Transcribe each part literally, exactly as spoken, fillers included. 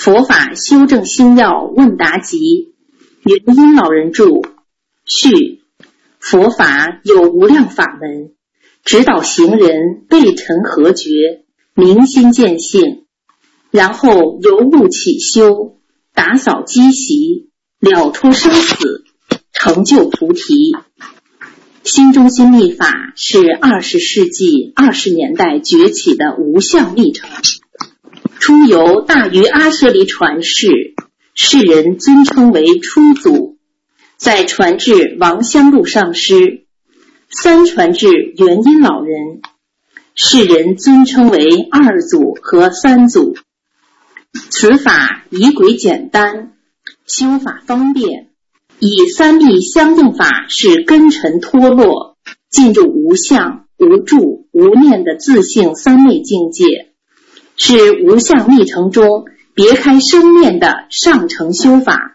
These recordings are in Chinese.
佛法修正心要问答集，元音老人著。序：佛法有无量法门，指导行人背尘合觉，明心见性，然后由悟起修，打扫积习，了脱生死，成就菩提。心中心密法是二十世纪二十年代崛起的无相历程，初由大愚阿舍离传世，世人尊称为初祖，再传至王香露上师，三传至元音老人，世人尊称为二祖和三祖。此法仪轨简单，修法方便，以三密相应法是根尘脱落，进入无相、无住、无念的自性三昧境界，是无相密程中别开生面的上乘修法。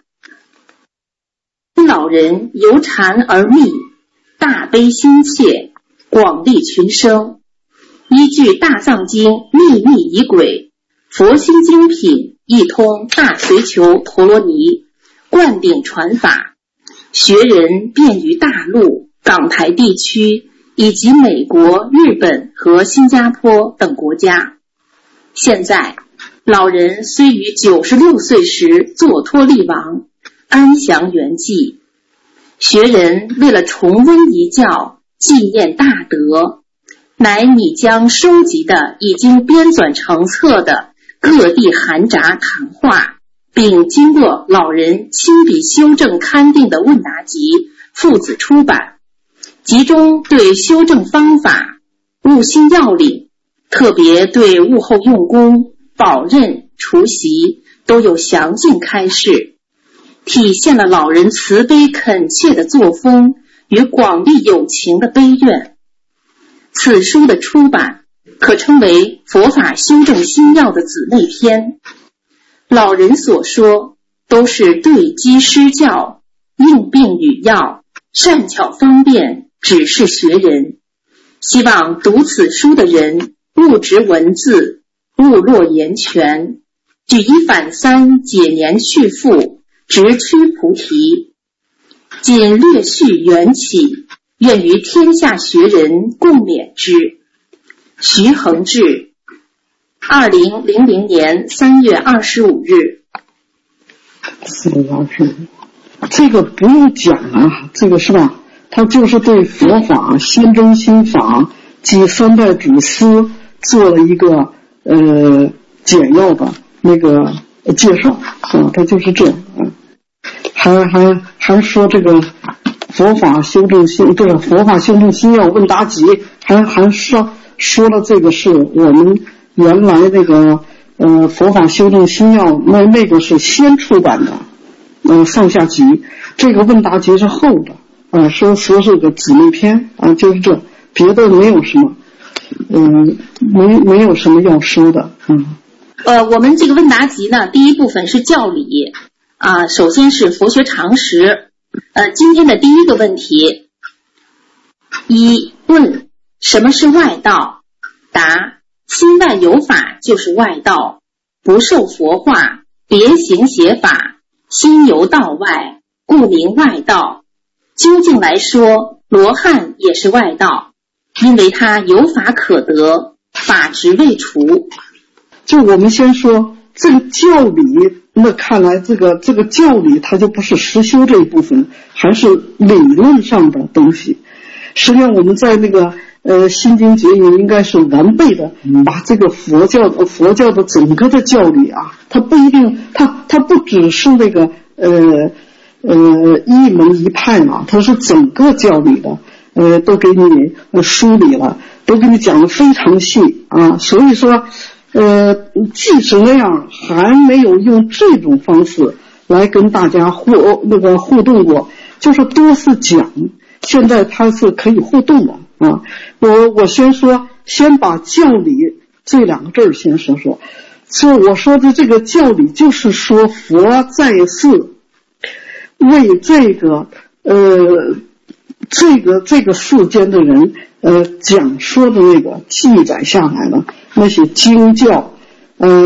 老人由禅而密，大悲心切，广利群生，依据大藏经秘密仪轨，佛心精品一通大随求陀罗尼，灌顶传法，学人遍于大陆、港台地区以及美国、日本和新加坡等国家。现在老人虽于九十六岁时坐脱力亡，安详圆寂，学人为了重温遗教，纪念大德，乃拟将收集的已经编纂成册的各地函札谈话，并经过老人亲笔修正勘定的问答集父子出版，集中对修正方法、悟心要领，特别对悟后用功、保任、除习都有详尽开示，体现了老人慈悲恳切的作风与广利有情的悲愿。此书的出版可称为佛法修正心要的姊妹篇，老人所说都是对机施教，应病与药，善巧方便，指示学人。希望读此书的人勿执文字，勿落言权，举一反三，解年去复，直趋菩提。仅略叙缘起，愿于天下学人共勉之。徐恒志，二零零零年三月二十五日。 四月二十五，这个不用讲啊，这个是吧？他就是对佛法、心中心法及三代祖师做了一个呃简要的那个介绍啊，他就是这样啊。还还还说这个佛法修正心，这个佛法修正心要问答集，还还说说了这个是我们原来那个呃佛法修正心要那那个是先出版的呃上下集，这个问答集是后的啊、呃，说说是个姊妹篇啊，就是这，别的没有什么，嗯、呃，没没有什么要说的，嗯。 呃，我们这个问答集呢，第一部分是教理啊，首先是佛学常识。呃，今天的第一个问题，一问什么是外道？答：心外有法就是外道，不受佛化，别行邪法，心由道外，故名外道。究竟来说，罗汉也是外道，因为他有法可得，法执未除。 就我们先说这个教理，那看来这个这个教理它就不是实修这一部分，还是理论上的东西。实际上我们在那个呃心经解语应该是完备的把这个佛教的佛教的整个的教理啊，它不一定，它它不只是那个呃呃一门一派嘛，它是整个教理的，呃都给你呃梳理了，都给你讲得非常细啊，所以说。呃，即使那样，还没有用这种方式来跟大家互那个互动过，就是多次讲。现在它是可以互动了啊。我我先说，先把教理这两个字先说说。说我说的这个教理，就是说佛在世为这个呃这个这个世间的人呃讲说的那个记载下来了。那些经教，呃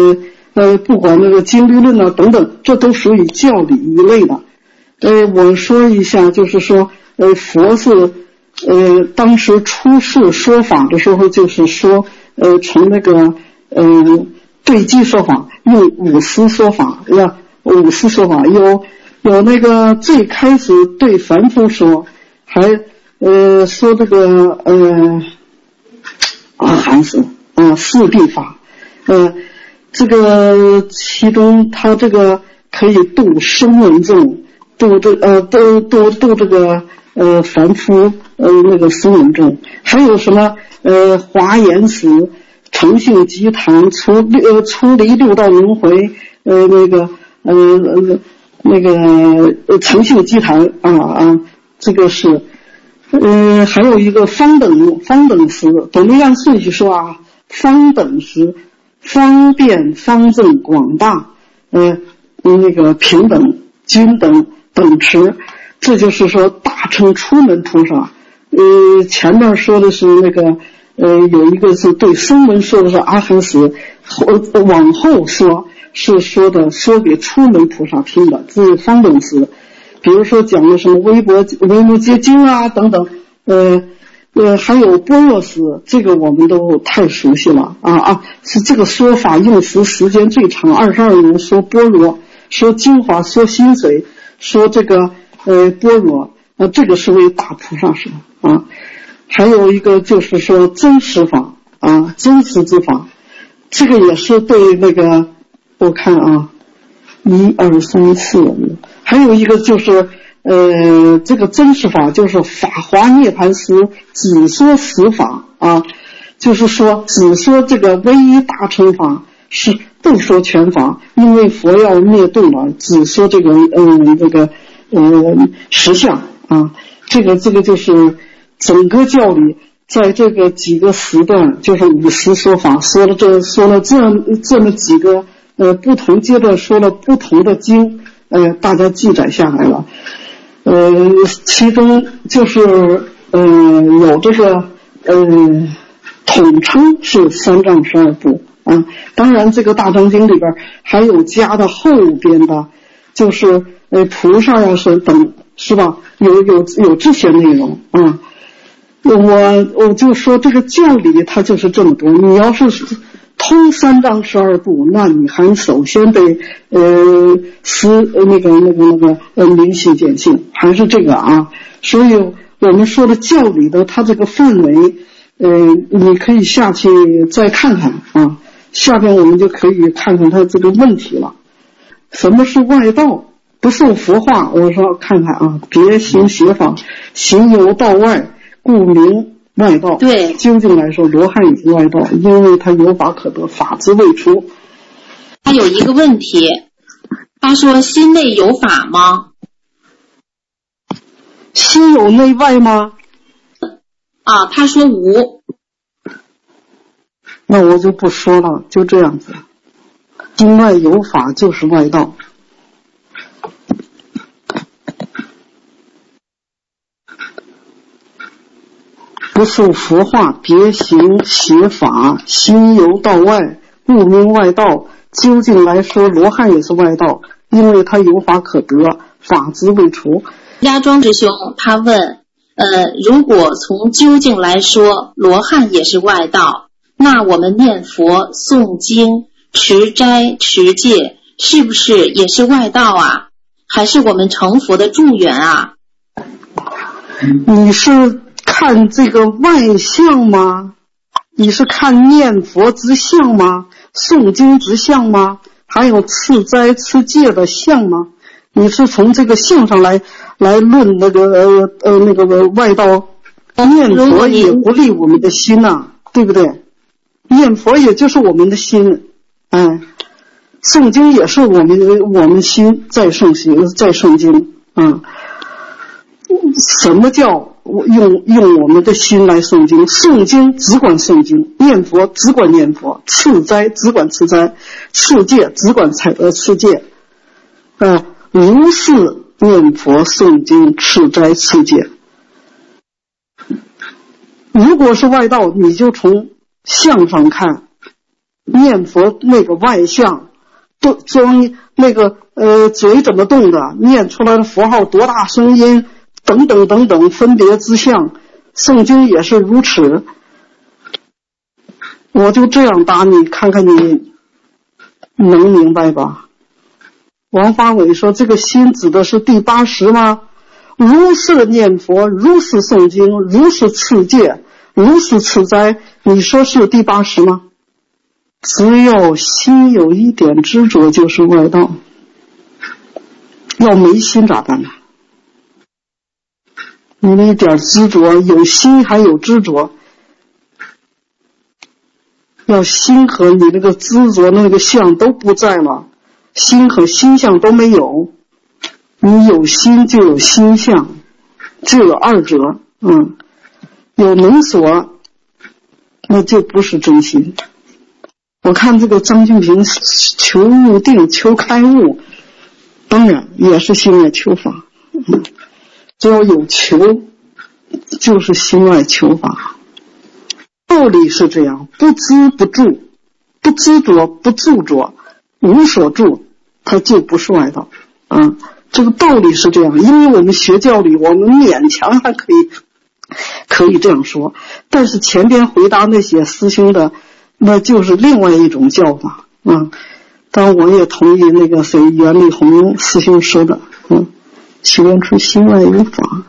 呃，不管那个经律论啊等等，这都属于教理一类的。呃，我说一下，就是说，呃，佛是呃当时出世说法的时候，就是说，呃，从那个呃对机说法，用五思说法，是吧？五思说法有有那个最开始对凡夫说，还呃说这个呃阿含是啊四谛法，呃这个其中他这个可以度声闻众，度这呃度度度这个呃凡夫呃那个声闻众，还有什么呃华严时诚信集谈出呃出离六道轮回呃那个呃呃那个呃诚信集谈啊啊这个是呃还有一个方等方等时，我们按顺序说啊，方等时方便方正广大呃那个平等均等等持，这就是说大乘出门菩萨。呃前面说的是那个呃有一个是对声闻说的是阿含时，往后说是说的说给出门菩萨听的，这是方等时。比如说讲的什么微博维摩诘经啊等等，呃呃还有般若时，这个我们都太熟悉了啊啊是这个说法用时时间最长，二十二年说般若，说精华，说心髓，说这个呃般若，呃这个是为大菩萨说啊。还有一个就是说真实法啊，真实之法，这个也是对那个我看啊，一二三四五，还有一个就是呃这个真实法就是法华涅槃时只说实法啊，就是说只说这个唯一大乘法，是不说全法，因为佛要灭度了，只说这个嗯这个嗯实相啊，这个这个就是整个教理在这个几个时段，就是五十说法，说了这说了这这么几个呃不同阶段说了不同的经，呃大家记载下来了。呃其中就是呃有这个呃统称是三藏十二部啊，当然这个大藏经里边还有加的后边的，就是呃菩萨呀是等是吧？有有有这些内容啊。我我就说这个教理它就是这么多，你要是通三藏十二部，那你还首先得呃思那个那个那个呃明心见性，还是这个啊。所以我们说的教理的它这个范围，呃你可以下去再看看啊，下边我们就可以看看它这个问题了。什么是外道？不受佛化，我说看看啊，别行邪法，行由道外，故名外道。 对， 究竟来说，罗汉也是外道，因为他有法可得，法之未出。 他有一个问题，他说心内有法吗？ 心有内外吗？ 啊，他说无。 那我就不说了，就这样子。心外有法就是外道。不受佛化，别行邪法，心由道外，故名外道。究竟来说，罗汉也是外道，因为他有法可得，法之未除。 家庄师兄他问，呃，如果从究竟来说，罗汉也是外道，那我们念佛、诵经、持斋、持戒，是不是也是外道啊？还是我们成佛的助缘啊？ 你是看这个外相吗？你是看念佛之相吗？诵经之相吗？还有持斋持戒的相吗？你是从这个相上来来论那个呃呃那个外道？念佛也不利我们的心呐、啊，对不对？念佛也就是我们的心，哎，诵经也是我们我们心在诵经在诵经啊。什么叫用用我们的心来诵经？诵经只管诵经，念佛只管念佛，持斋只管持斋，持戒只管呃持戒，呃，如是念佛诵经持斋持戒。如果是外道，你就从相上看，念佛那个外相都装那个呃嘴怎么动的，念出来的符号多大声音等等等等分别之相，圣经也是如此。我就这样答你，看看你能明白吧。王发伟说这个心指的是第八识吗？如是念佛，如是诵经，如是持戒，如是持斋，你说是第八识吗？只要心有一点执着就是外道，要没心咋办呢？你那一点执着，有心还有执着，要心和你那个执着那个相都不在了，心和心相都没有，你有心就有心相，就有二者，嗯，有能所，那就不是真心。我看这个张俊平求入定求开悟，当然也是心外求法，嗯，只要有求就是心外求法。道理是这样，不知不住，不执着不著着，无所住，它就不是外道，嗯，这个道理是这样。因为我们学教理，我们勉强还可以可以这样说，但是前边回答那些师兄的那就是另外一种教法，嗯，当然我也同意那个谁袁立红师兄说的，嗯，修炼出心外有法，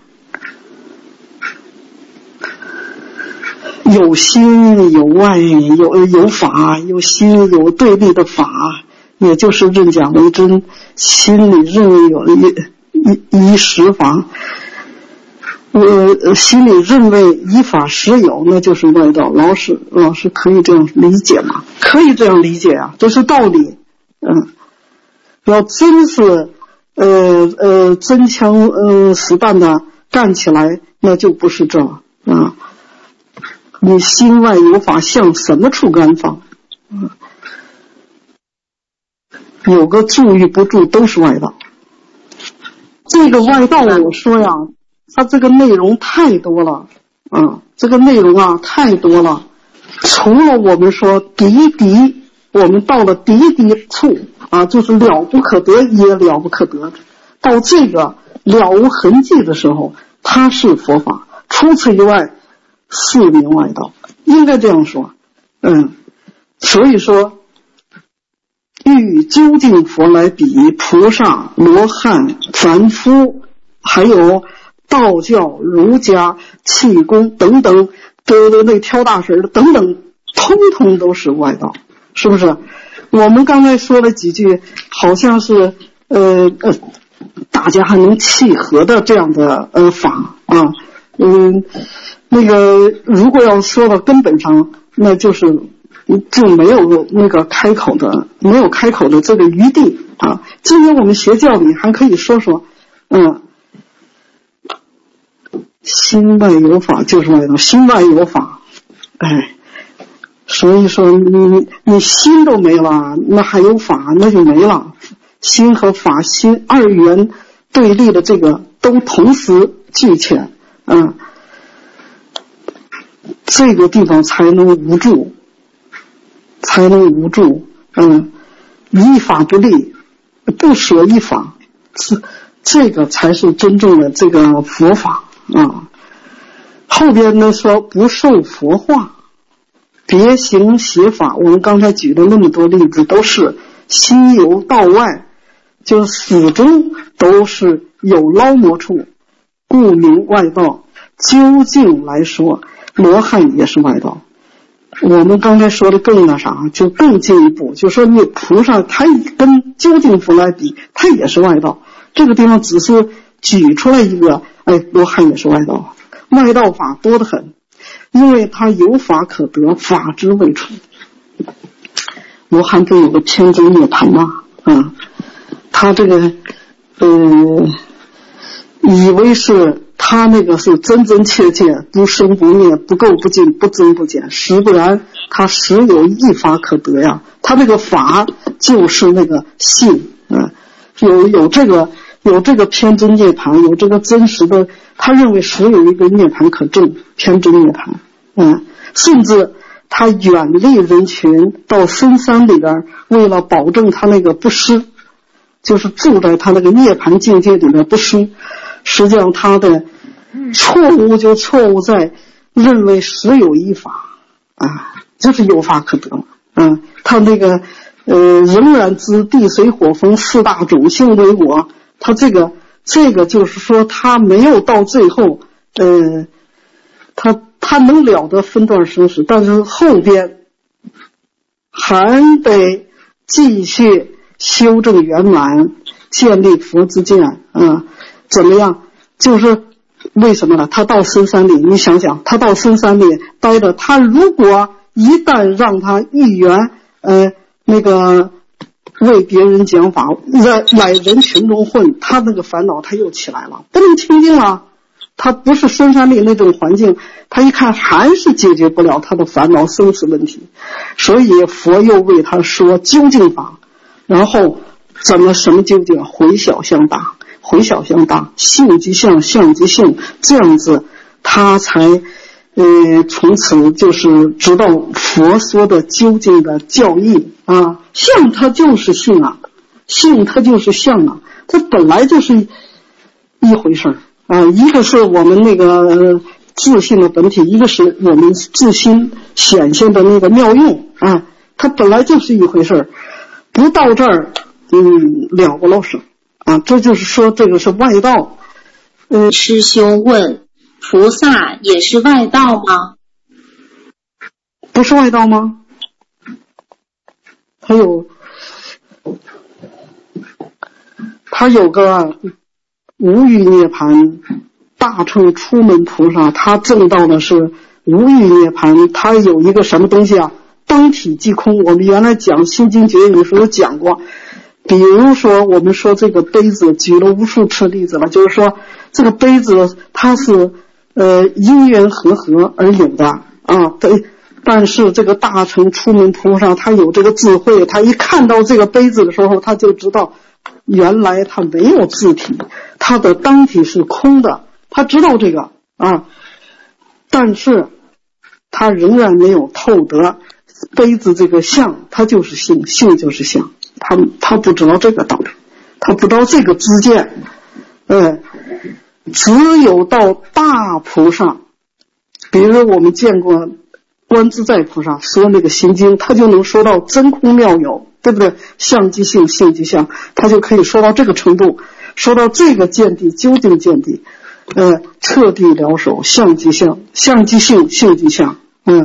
有心有外，有有法，有心有对立的法，也就是认假为真，心里认为有一一一实法，我心里认为依法实有，那就是外道。老师老师可以这样理解吗？可以这样理解啊，这是道理。嗯，要真是呃呃真枪呃实弹的干起来，那就不是这啊。你心外有法，向什么处安放？嗯，有个住与不住都是外道。这个外道我说呀，它这个内容太多了，嗯，这个内容啊太多了。除了我们说敌敌，我们到了敌敌处啊，就是了不可得也了不可得，到这个了无痕迹的时候，它是佛法。除此以外，是名外道，应该这样说。嗯，所以说，与究竟佛来比，菩萨、罗汉、凡夫，还有道教、儒家、气功等等，都都那挑大神的等等，通通都是外道，是不是？我们刚才说了几句，好像是呃呃，大家还能契合的这样的呃法啊，嗯，那个如果要说到根本上，那就是就没有那个开口的，没有开口的这个余地啊。今天我们学教理还可以说说，嗯。心外有法就是外道，心外有法，哎，所以说你你心都没了，那还有法那就没了。心和法心二元对立的这个都同时俱全，嗯，这个地方才能无助，才能无助，嗯，依法不立，不舍一法，这这个才是真正的这个佛法。啊，后边呢说不受佛化，别行邪法。我们刚才举的那么多例子，都是心由道外，就始终都是有捞摸处，故名外道。究竟来说，罗汉也是外道。我们刚才说的更那啥，就更进一步，就说你菩萨他跟究竟佛来比，他也是外道。这个地方只是举出来一个，哎，罗汉也是外道，外道法多得很，因为他有法可得，法之未出。罗汉不有个偏真涅槃吗？啊，他这个呃，以为是他那个是真真切切不生不灭，不垢不净，不增不减，实不然，他实有一法可得呀。他这个法就是那个性，啊，有有这个。有这个偏真涅槃，有这个真实的，他认为实有一个涅槃可证，偏真涅槃，嗯，甚至他远离人群，到深山里边，为了保证他那个不失，就是住在他那个涅槃境界里面不失。实际上他的错误就错误在认为实有一法啊，就是有法可得。嗯，他那个呃仍然知地水火风四大种性为我，他这个这个就是说他没有到最后，呃，他他能了得分段生死，但是后边还得继续修正圆满，建立佛之见啊，怎么样？就是为什么呢？他到深山里，你想想，他到深山里待着，他如果一旦让他一元呃那个为别人讲法，在来人群中混，他那个烦恼他又起来了，不能清净了。他不是深山里那种环境，他一看还是解决不了他的烦恼生死问题，所以佛又为他说究竟法，然后怎么什么究竟？回小向大，回小向大，性即相，相即性，这样子他才呃从此就是知道佛说的究竟的教义啊。相它就是性啊，性它就是相啊，这本来就是一回事儿。啊，一个是我们那个、呃、自信的本体，一个是我们自心显现的那个妙用啊，它本来就是一回事儿，不到这儿，嗯，了不了生啊，这就是说这个是外道。 嗯，师兄问，菩萨也是外道吗？ 不是外道吗？他有，他有个。无欲涅槃大乘出门菩萨，他证到的是无欲涅槃，他有一个什么东西啊？当体即空。我们原来讲心经诀语的时候讲过，比如说我们说这个杯子，举了无数次例子了，就是说这个杯子它是呃因缘和合而有的啊，对。但是这个大乘出门菩萨他有这个智慧，他一看到这个杯子的时候，他就知道原来他没有自体，他的当体是空的，他知道这个啊，但是他仍然没有透得杯子这个相，它就是性，性就是相，他他不知道这个道理，他不知道这个知见，呃，只有到大菩萨，比如我们见过观自在菩萨说那个心经，他就能说到真空妙有，对不对？相即性，性即相，他就可以说到这个程度，说到这个见地，究竟见地，呃，彻底了手，相即相，相即性，性即相，嗯，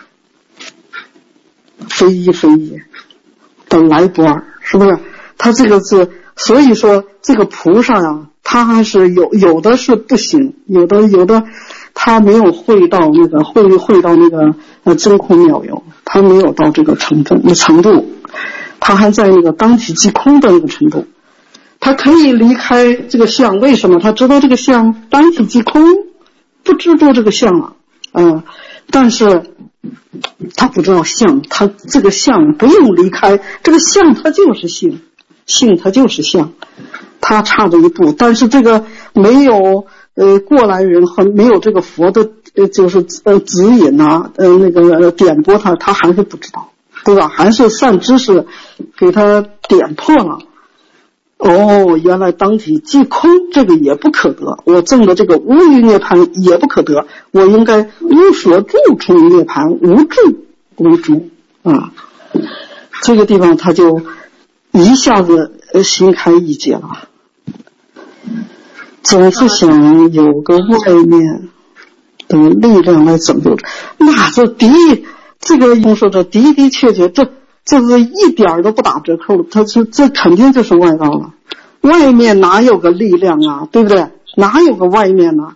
非一非一，本来不二，是不是？他这个是，所以说这个菩萨啊，他还是有有的是不行，有的有的。他没有会到那个会会到那个呃真空妙有，他没有到这个程度程度，他还在那个当体即空的那个程度，他可以离开这个相，为什么？他知道这个相当体即空，不执着这个相啊，嗯，但是他不知道相，他这个相不用离开，这个相它就是性，性它就是相，他差这一步，但是这个没有。呃，过来人和没有这个佛的，呃，就是呃指引啊，呃那个、呃、点拨他，他还是不知道，对吧？还是善知识给他点破了。哦，原来当体即空，这个也不可得。我证的这个无余涅槃也不可得，我应该无所住处涅槃，无住为主啊。这个地方他就一下子呃心开意解了。总是想有个外面的力量来拯救，那这的这个用说这的的确确，这这是一点都不打折扣的，他是这肯定就是外道了。外面哪有个力量啊，对不对？哪有个外面呢、啊？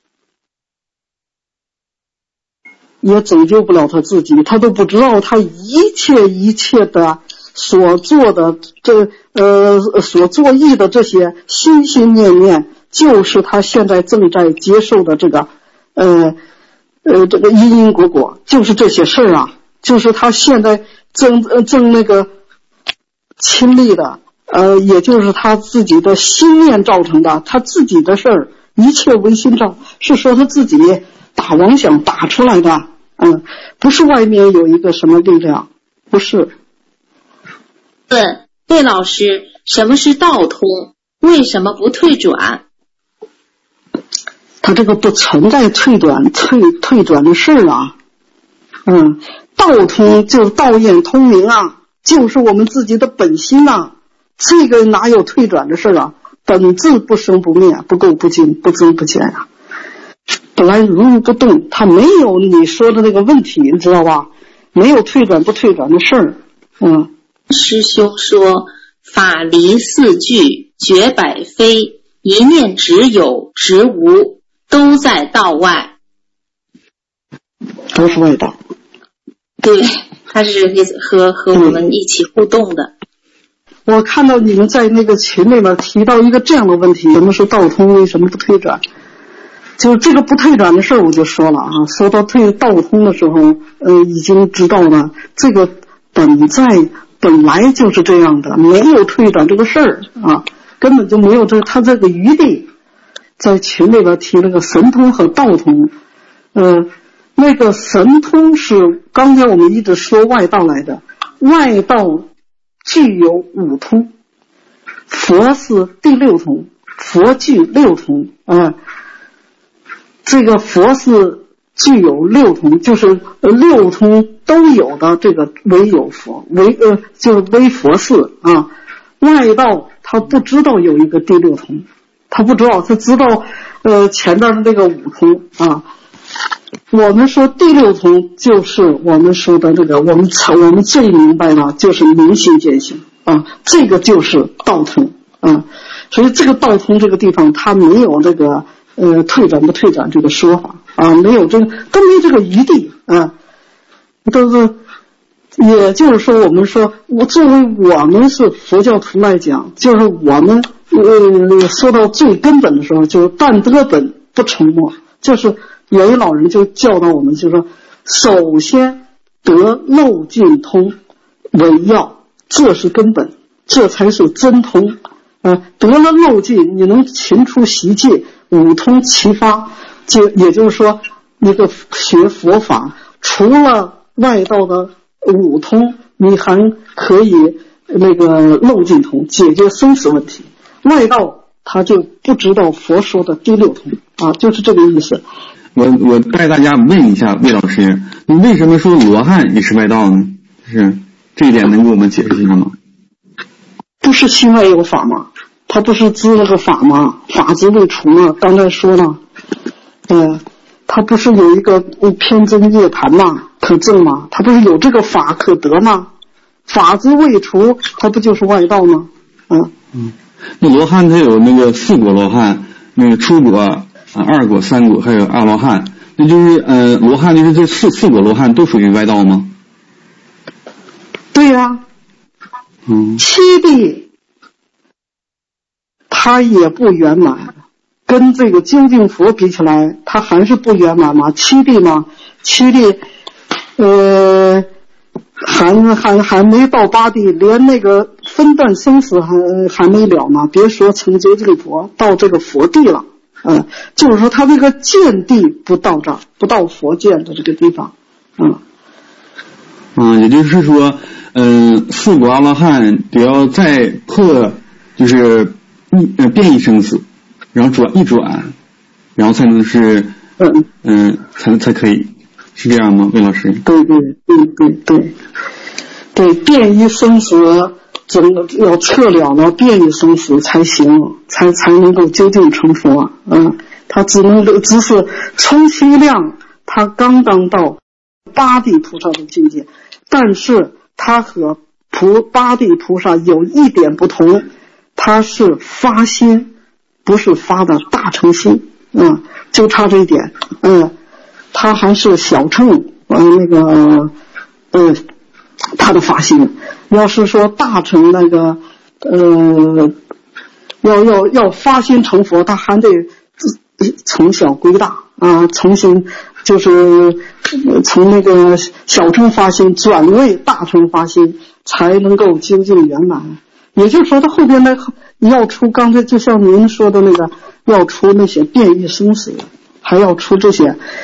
也拯救不了他自己，他都不知道他一切一切的所做的这呃所作意的这些心心念念。就是他现在正在接受的这个，呃，呃，这个因因果果，就是这些事儿啊，就是他现在正呃正那个亲历的，呃，也就是他自己的心念造成的，他自己的事儿，一切唯心造，是说他自己打妄想打出来的嗯，不是外面有一个什么力量，不是。 问魏老师，什么是道通？为什么不退转？ 他这个不存在退转退退转的事啊。嗯，道通就是道眼通明啊，就是我们自己的本心啊，这个哪有退转的事啊？本质不生不灭，不垢不净，不增不减啊。本来如如不动，它没有你说的那个问题，你知道吧？没有退转不退转的事儿。嗯， 师兄说法离四句，绝百非，一念只有直无，都在道外， 都是外道。 对，他是和和我们一起互动的。 我看到你们在那个群里面提到一个这样的问题，什么是道通，为什么不退转？就这个不退转的事儿，我就说了啊，说到退道通的时候，呃，已经知道了这个本在本来就是这样的，没有退转这个事儿啊，根本就没有这他这个余地。在群里边提了个神通和道通，呃，那个神通是刚才我们一直说外道来的，外道具有五通，佛是第六通，佛具六通啊、呃。这个佛是具有六通，就是六通都有的，这个唯有佛，唯呃就是唯佛寺啊。外道他不知道有一个第六通，他不知道，他知道呃前面的那个五通啊。我们说第六通就是我们说的这个，我们我们最明白的就是明心见性啊，这个就是道通啊。所以这个道通这个地方，它没有这个呃退转不退转这个说法啊，没有这个都没有这个余地啊，都是。也就是说，我们说，我作为我们是佛教徒来讲，就是我们呃说到最根本的时候，就是但得本不成没，就是有一老人就教导我们，就是说，首先得漏尽通为要，这是根本，这才是真通。呃，得了漏尽，你能勤出习戒，五通齐发，就也就是说，那个学佛法，除了外道的五通，你还可以那个漏尽通，解决生死问题。外道他就不知道佛说的第六通啊，就是这个意思。 我我带大家问一下魏老师，你为什么说罗汉也是外道呢？是这一点能给我们解释一下吗？ 不是心外有法吗？他不是知了个法吗？法之未除吗？刚才说了，呃，他不是有一个偏真涅盘吗？可证吗？他不是有这个法可得吗？法之未除，他不就是外道吗？嗯嗯，那罗汉他有那个四果罗汉，那个初果、啊、二果、三果，还有阿罗汉，那就是呃，罗汉就是这四四果罗汉都属于外道吗？ 对呀、啊， 嗯， 七地他也不圆满，跟这个究竟佛比起来，他还是不圆满嘛。七地嘛，七地。呃，还还还没到八地，连那个分段生死还还没了呢，别说成就这个佛，到这个佛地了，嗯、呃，就是说他这个见地不到这儿，不到佛见的这个地方，嗯， 嗯，也就是说，嗯、呃，四果阿罗汉得要再破，就是一呃变异生死，然后转一转，然后才能是，嗯嗯、呃，才才可以。是这样吗，魏老师？ 对对对对对对，变异生死总要测了了变异生死才行，才才能够究竟成佛。嗯，他只能只是充其量他刚刚到八地菩萨的境界，但是他和菩八地菩萨有一点不同，他是发心，不是发的大乘心。嗯，就差这一点。嗯。他还是小乘，呃，那个，呃，他的发心。要是说大乘那个，呃，要要要发心成佛，他还得从小归大啊，重新就是从那个小乘发心转为大乘发心，才能够究竟圆满。也就是说，他后边那要出，刚才就像您说的那个，要出那些变异生死，还要出这些。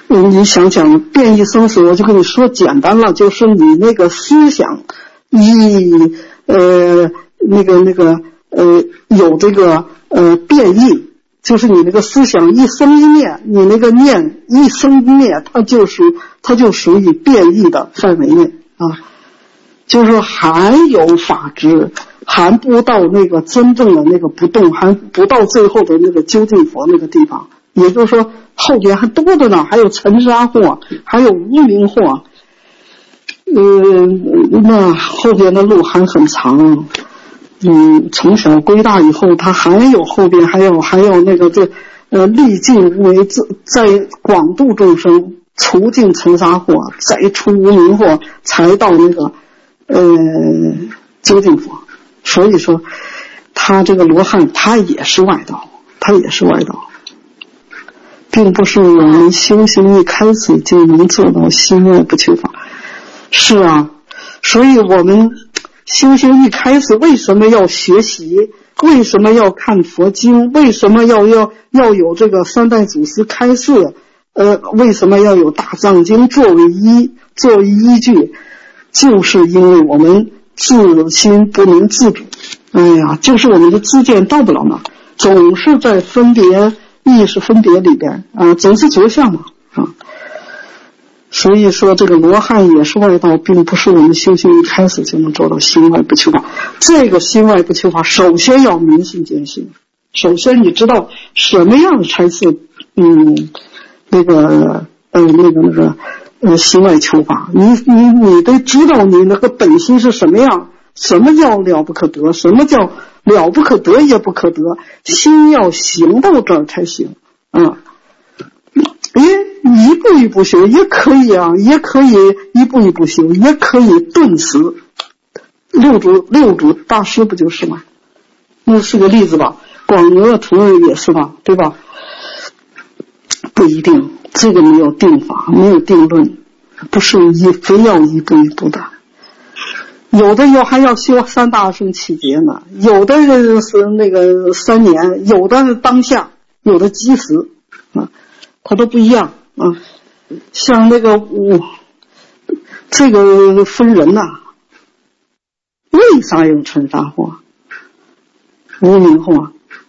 嗯，你想想变异生死，我就跟你说简单了，就是你那个思想一呃那个那个呃有这个呃变异，就是你那个思想一生一灭，你那个念一生一灭，它就是它就属于变异的范围内啊，就是还有法执，还不到那个真正的那个不动，还不到最后的那个究竟佛那个地方。也就是说后边还多着呢，还有尘沙惑，还有无明惑，呃，那后边的路还很长。嗯，从小归大以后，他还有后边还有还有那个这呃历尽无为，在广度众生，除尽尘沙惑，再出无明惑，才到那个呃究竟佛。所以说他这个罗汉他也是外道，他也是外道，并不是我们修行一开始就能做到心外不求法。是啊，所以我们修行一开始为什么要学习，为什么要看佛经，为什么要要要有这个三代祖师开示，呃，为什么要有大藏经作为依作为依据，就是因为我们自心不能自主。哎呀，就是我们的知见到不了那，总是在分别意识分别里边啊、呃，总是着相嘛啊。所以说这个罗汉也是外道，并不是我们修行一开始就能做到心外不求法。这个心外不求法，首先要明心见性。首先你知道什么样才是嗯那个呃那个那个呃心外求法。你你你得知道你那个本心是什么样，什么叫了不可得，什么叫了不可得也不可得，心要行到这儿才行啊。也一步一步修也可以啊，也可以一步一步修，也可以顿时。六祖六祖大师不就是吗？那是个例子吧。广阿徒也是吧，对吧？不一定，这个没有定法，没有定论，不是一非要一步一步的。有的要还要修三大圣七劫呢，有的是那个三年，有的是当下，有的即时啊，它都不一样啊。像那个我这个分人呐、啊，为啥有尘沙惑、无明惑？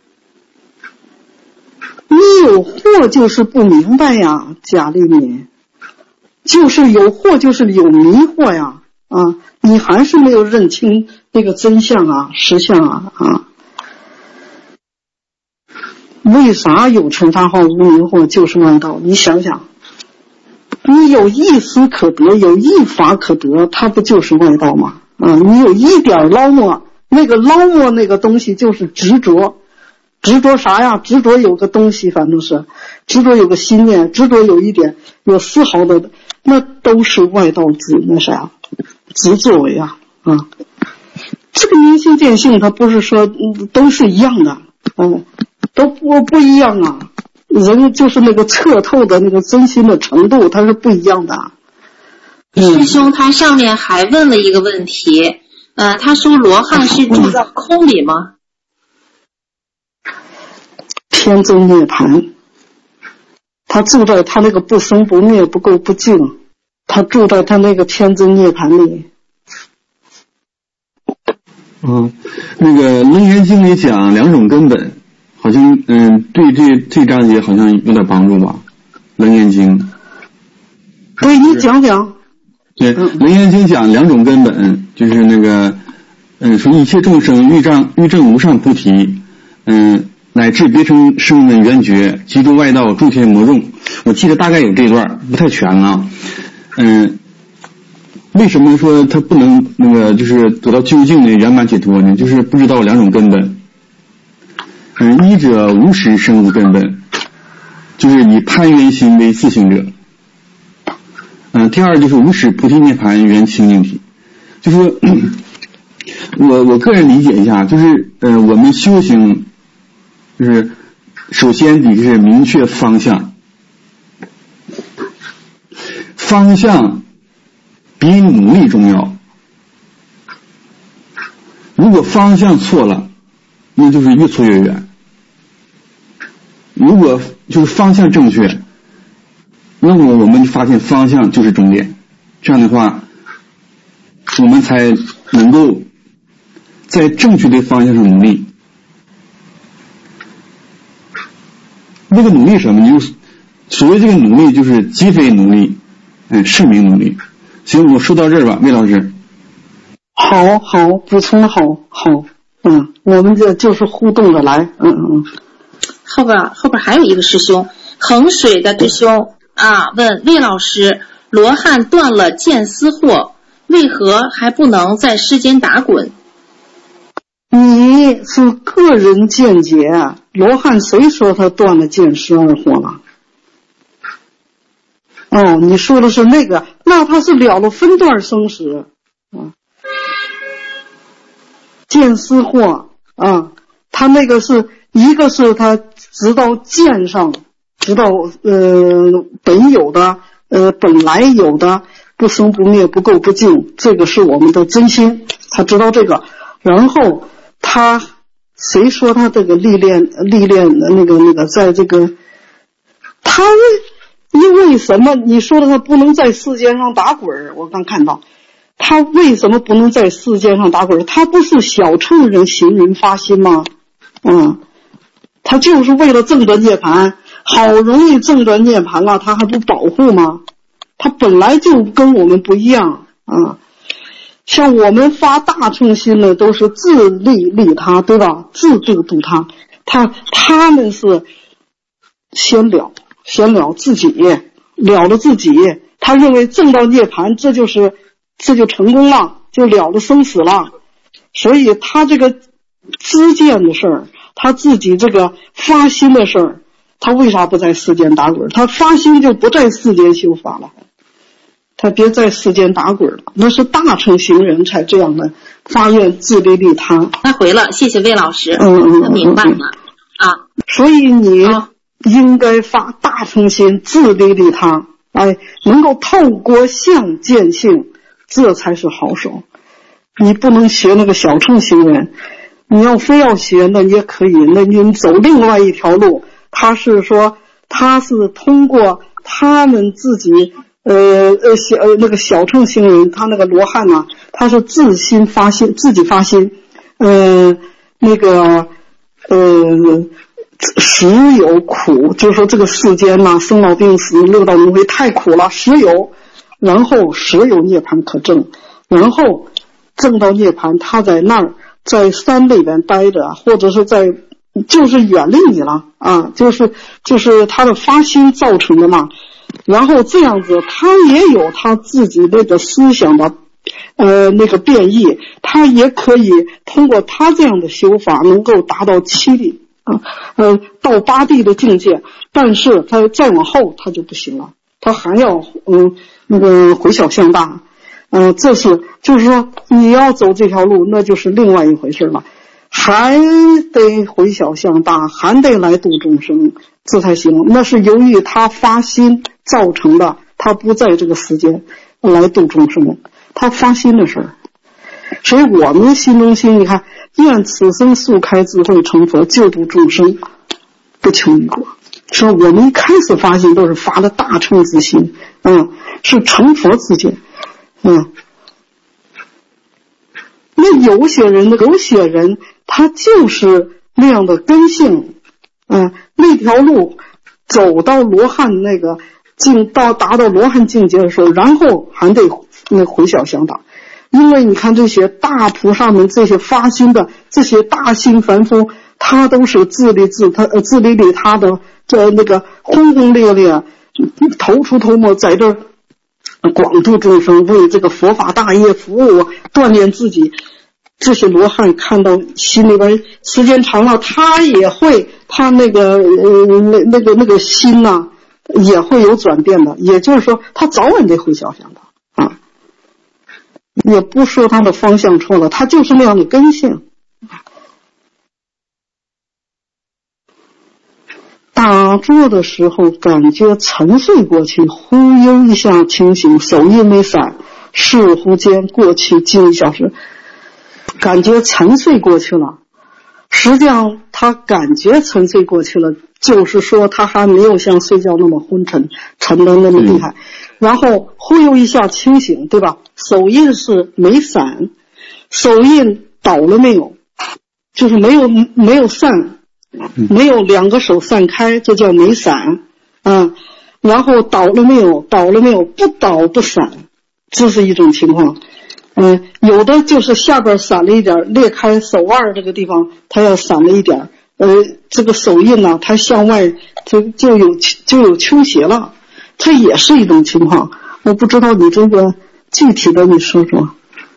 你有惑就是不明白呀，贾丽敏，就是有惑就是有迷惑呀啊，你还是没有认清那个真相啊实相啊啊。为啥有尘沙惑无明惑就是外道？你想想，你有一丝可得，有一法可得，它不就是外道吗？啊，你有一点捞摸，那个捞摸那个东西就是执着。执着啥呀？执着有个东西，反正是执着有个心念，执着有一点有丝毫的，那都是外道之那啥执作为啊啊！这个明心见性，它不是说、嗯、都是一样的，嗯，都不不一样啊。人就是那个彻透的那个真心的程度，它是不一样的。 师兄，他上面还问了一个问题，呃，他说罗汉是住在空里吗？ 天真涅槃，他住在他那个不生不灭不垢不净，他住在他那个天真涅槃里。 嗯，那个《楞严经》里讲两种根本，好像嗯对这这章节好像有点帮助吧，《楞严经》。 对，你讲讲。 对，《楞严经》讲两种根本，就是那个嗯说一切众生欲障欲证无上菩提，嗯。乃至别成声闻缘觉，集诸外道诸天魔众。我记得大概有这段，不太全啊。嗯，为什么说他不能那个就是得到究竟的圆满解脱呢？就是不知道两种根本。嗯，一者无始生无根本，就是以攀缘心为自性者。嗯，第二就是无始菩提涅槃缘清净体。就是说我我个人理解一下，就是呃我们修行。就是首先你是明确方向，方向比努力重要。如果方向错了，那就是越错越远。如果就是方向正确， 那么我们就发现方向就是终点，这样的话我们才能够在正确的方向上努力。那个努力什么？就所谓这个努力就是积非努力，嗯，是名努力。行，我说到这儿吧，魏老师。 好好，补充的好好，嗯，我们这就是互动着来，嗯嗯。 后边后边还有一个师兄，衡水的师兄啊，问魏老师，罗汉断了见思惑，为何还不能在世间打滚？ 你是个人见解，罗汉谁说他断了见思二惑了？哦，你说的是那个，那他是了了分段生死，啊，见思惑啊，他那个是一个是他直到见上，直到呃本有的呃本来有的不生不灭不垢不净，这个是我们的真心，他知道这个，然后他谁说他这个历练历练的那个那个在这个他因为什么你说的他不能在世间上打滚？我刚看到他为什么不能在世间上打滚？他不是小乘人行人发心吗？嗯，他就是为了证得涅槃，好容易证得涅槃了，他还不保护吗？他本来就跟我们不一样啊。像我们发大乘心呢，都是自利利他，对吧？自度度他。他他们是先了先了自己，了了自己，他认为证到涅槃，这就是这就成功了，就了了生死了。所以他这个知见的事儿，他自己这个发心的事儿，他为啥不在世间打滚？他发心就不在世间修法了，他别在世间打滚了，那是大乘行人才这样的发愿自利利他。 他回了，谢谢魏老师， 嗯嗯嗯， 明白了啊。 所以你应该发大乘心，自利利他，哎，能够透过相见性，这才是好手。你不能学那个小乘行人，你要非要学，那你也可以，那你走另外一条路。他是说，他是通过他们自己。呃呃小呃那个小乘行人，他那个罗汉呢、啊，他是自心发心，自己发心，呃那个呃实有苦，就是说这个世间呢、啊，生老病死六道轮回太苦了，实有，然后实有涅槃可证，然后证到涅槃，他在那儿在山里边待着，或者是在就是远离你了啊，就是就是他的发心造成的嘛。然后这样子他也有他自己那个思想的呃那个变异，他也可以通过他这样的修法能够达到七力啊呃到八地的境界，但是他再往后他就不行了，他还要嗯那个回小向大，呃这是就是说你要走这条路，那就是另外一回事了，还得回小向大，还得来度众生，这才行。那是由于他发心造成的，他不在这个时间来度众生，他发心的事儿。所以我们心中心，你看，愿此生速开智慧成佛，救度众生，不求于果。说我们一开始发心都是发的大乘之心，嗯，是成佛之见，嗯。那有些人的有些人，他就是那样的根性，嗯，那条路走到罗汉那个境到达到罗汉境界的时候，然后还得那回小向大，因为你看这些大菩萨们，这些发心的这些大心凡夫，他都是自利自他呃自利利他的这那个轰轰烈烈，头出头没在这广度众生，为这个佛法大业服务，锻炼自己。这些罗汉看到心里边时间长了，他也会他那个呃那那个那个心呐、啊，也会有转变的。也就是说，他早晚得回小向大啊。也不说他的方向错了，他就是那样的根性。打坐的时候感觉沉睡过去，忽悠一下清醒，手一没闪，似乎间过去近一小时，感觉沉睡过去了。实际上他感觉沉睡过去了， 就是说他还没有像睡觉那么昏沉，沉的那么厉害，然后忽悠一下清醒，对吧？手印是没散，手印倒了没有？就是没有没有散，没有两个手散开，这叫没散啊。然后倒了没有？倒了没有？不倒不散，这是一种情况。嗯，有的就是下边散了一点，裂开手腕这个地方，它要散了一点，呃，这个手印呢，它向外就就有就有倾斜了，这也是一种情况。我不知道你这个具体的你说说。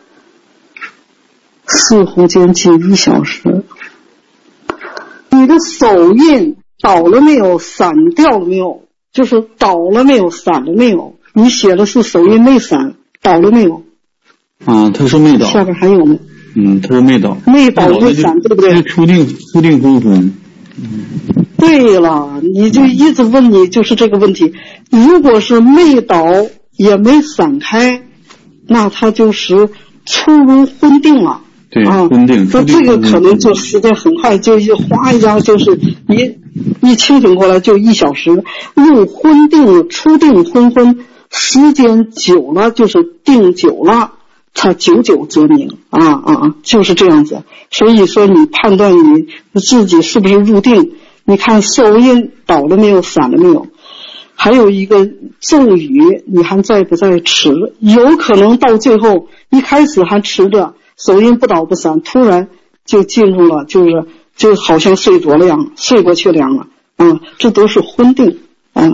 似乎间近一小时，你的手印倒了没有？散掉了没有？就是倒了没有？散了没有？你写的是手印没散，倒了没有？ 啊，他说没倒。 下边还有吗？ 嗯，他说没倒。 没倒没散，对不对？ 初定初定昏昏。 对了，你就一直问你就是这个问题。如果是没倒也没散开，那他就是初入昏定了。 对， 啊， 昏定。 那这个可能就时间很快，就一哗一下就是一一清醒过来就一小时，入昏定初定昏昏，时间久了就是定久了，它久久则明啊啊啊，就是这样子。所以说你判断你自己是不是入定，你看手印倒了没有，散了没有，还有一个咒语你还在不在持，有可能到最后一开始还持着手印不倒不散，突然就进入了就是就好像睡着了样，睡过去了样了啊，这都是昏定啊。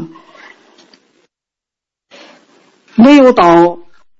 没有倒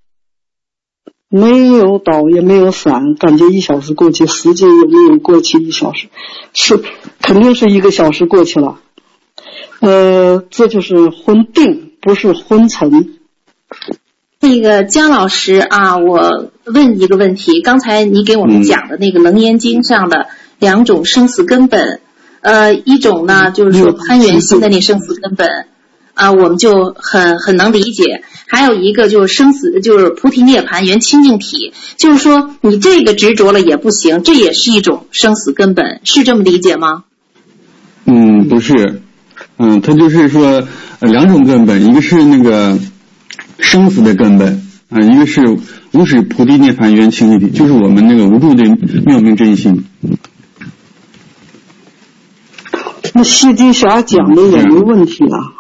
没有倒也没有散，感觉一小时过去，实际有没有过去一小时？是肯定是一个小时过去了，呃，这就是昏定，不是昏沉。 那个姜老师啊，我问一个问题，刚才你给我们讲的那个《楞严经》上的两种生死根本，呃，一种呢就是说攀缘心的那生死根本啊，我们就很很能理解。还有一个就是生死，就是菩提涅槃圆清净体，就是说你这个执着了也不行，这也是一种生死根本，是这么理解吗？ 嗯，不是，嗯，它就是说、呃、两种根本，一个是那个生死的根本啊、呃，一个是无始菩提涅槃圆清净体，就是我们那个无住的妙明真心。 那西地侠讲的也没问题啊。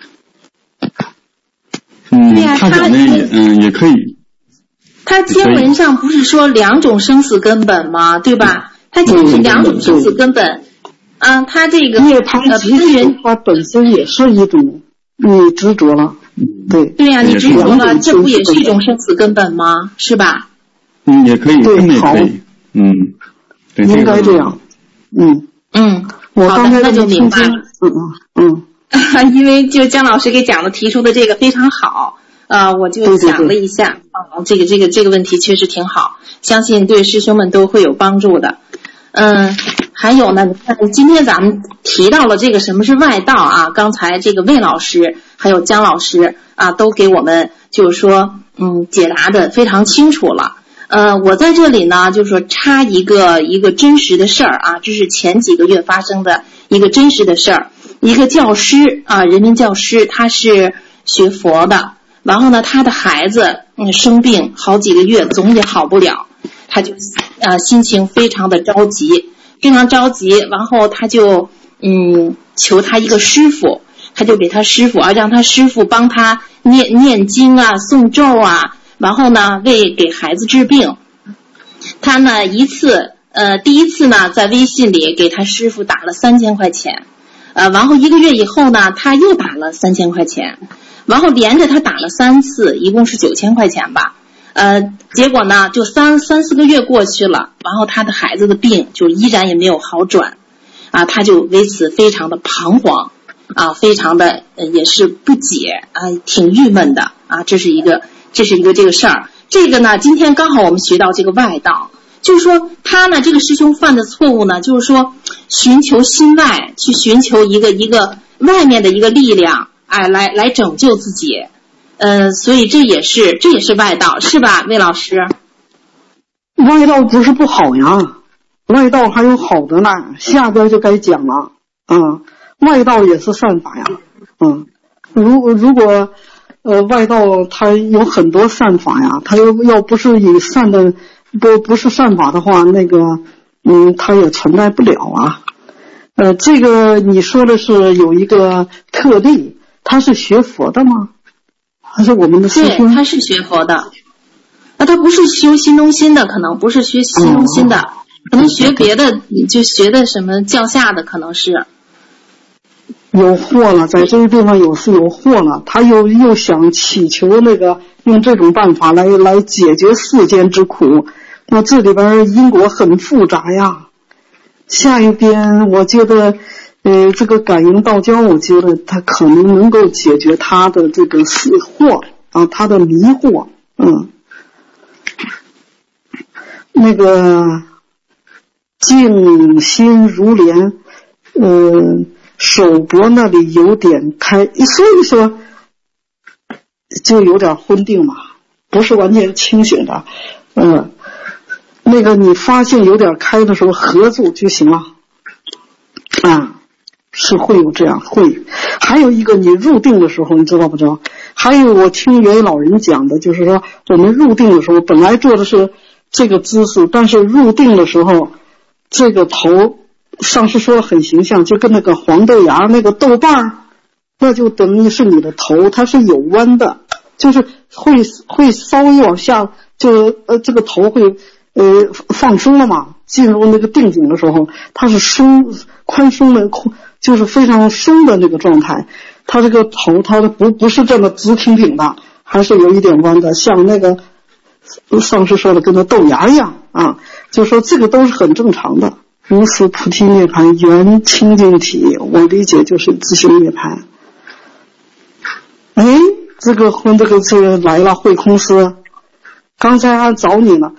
嗯，他讲的也嗯也可以。 他经文上不是说两种生死根本吗？对吧？他讲是两种生死根本。啊，他这个涅槃即使它本身也是一种你执着了，对。 对呀、啊，你执着了，这不也是一种生死根本吗？是吧？ 嗯，也可以， 对， 也好， 可以，嗯， 应该这样，嗯嗯， 我刚才那就明白了， 嗯嗯嗯，因为就姜老师给讲的提出的这个非常好。呃，我就想了一下，啊，这个这个这个问题确实挺好，相信对师兄们都会有帮助的。嗯，还有呢，你看今天咱们提到了这个什么是外道啊，刚才这个魏老师还有姜老师啊，都给我们就是说，嗯，解答的非常清楚了。呃，我在这里呢，就是说插一个一个真实的事儿啊，这是前几个月发生的一个真实的事儿。一个教师啊，人民教师，他是学佛的。然后呢，他的孩子嗯生病好几个月，总也好不了，他就呃心情非常的着急，非常着急。然后他就嗯求他一个师傅，他就给他师傅啊，让他师傅帮他念念经啊、诵咒啊，然后呢为给孩子治病。他呢一次呃第一次呢在微信里给他师傅打了三千块钱，呃然后一个月以后呢他又打了三千块钱。然后连着他打了三次，一共是九千块钱吧。呃，结果呢，就三三四个月过去了，然后他的孩子的病就依然也没有好转，啊，他就为此非常的彷徨，啊，非常的、呃、也是不解，啊，挺郁闷的，啊，这是一个这是一个这个事儿。这个呢，今天刚好我们学到这个外道，就是说他呢，这个师兄犯的错误呢，就是说寻求心外，去寻求一个一个外面的一个力量。哎，来来拯救自己，呃，所以这也是这也是外道，是吧，魏老师？ 外道不是不好呀，外道还有好的呢，下边就该讲了啊。 外道也是善法呀。嗯，如如果呃外道他有很多善法呀，他要要不是以善的不不是善法的话，那个嗯他也存在不了啊。呃，这个你说的是有一个特例，他是学佛的吗？还是我们的师兄？ 对，他是学佛的。那他不是修心中心的，可能不是学心中心的，哦、可能学别的，就学的什么教下的，可能是有祸了，在这个地方有是有祸了。他又又想祈求那个用这种办法来来解决世间之苦，那这里边因果很复杂呀。下一边我觉得呃这个感应道交，我觉得他可能能够解决他的这个死惑啊，他的迷惑。嗯，那个静心如莲，呃手脖那里有点开，所以说就有点昏定嘛，不是完全清醒的。嗯，那个你发现有点开的时候合住就行了。啊，是会有这样会。还有一个你入定的时候，你知道不知道？还有我听原老人讲的，就是说我们入定的时候本来做的是这个姿势，但是入定的时候这个头上师说很形象，就跟那个黄豆芽那个豆瓣，那就等于是你的头它是有弯的，就是会会稍微往下，就呃这个头会呃放松了嘛，进入那个定境的时候它是松宽松的，就是非常松的那个状态，它这个头它不不是这么直挺挺的，还是有一点弯的，像那个上师说的跟那豆芽一样啊，就说这个都是很正常的。如是菩提涅盘圆清净体，我理解就是自性涅盘。哎，这个婚这个这个来了，慧空师，刚才还找你呢。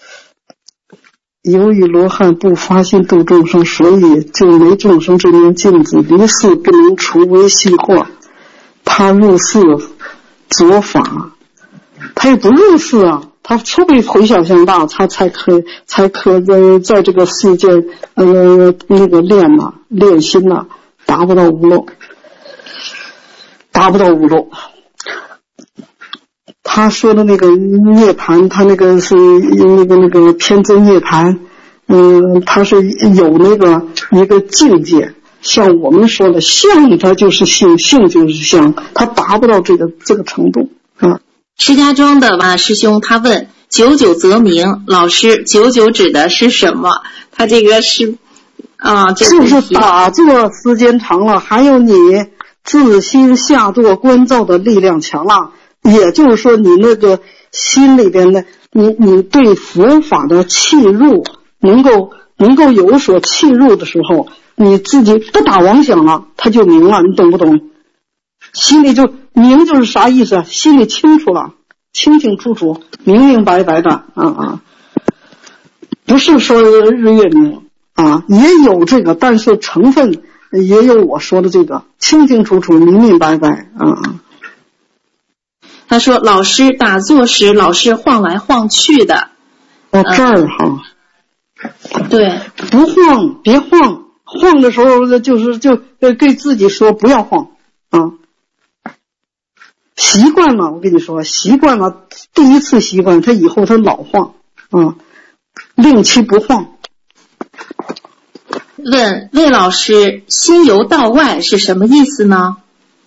由于罗汉不发心度众生，所以就没众生这面镜子，离世不能除为细惑。他入世着法，他也不入世啊，他除非回向向大，他才可才可在在这个世界呃那个练嘛、啊、练心呐、啊，达不到无漏，达不到无漏。他说的那个涅槃，他那个是那个那个偏真涅槃，嗯，他是有那个一个境界，像我们说的相，它就是性，性就是相，他达不到这个这个程度啊。 石家庄的吧师兄他问九九则明，老师九九指的是什么？他这个是啊， 就是打坐时间长了，还有你自心下堕观照的力量强了。也就是说你那个心里边的你你对佛法的契入能够能够有所契入的时候，你自己不打妄想了，他就明了，你懂不懂？心里就明就是啥意思？心里清楚了，清清楚楚，明明白白的啊啊，不是说日月明啊，也有这个，但是成分也有我说的这个清清楚楚、明明白白啊啊。 他说老师打坐时老是晃来晃去的。 哦，这儿哈、 嗯、对， 不晃别晃，晃的时候就是就对自己说不要晃啊。习惯了，我跟你说习惯了，第一次习惯他以后他老晃啊，令其不晃。 问魏老师，心由道外是什么意思呢？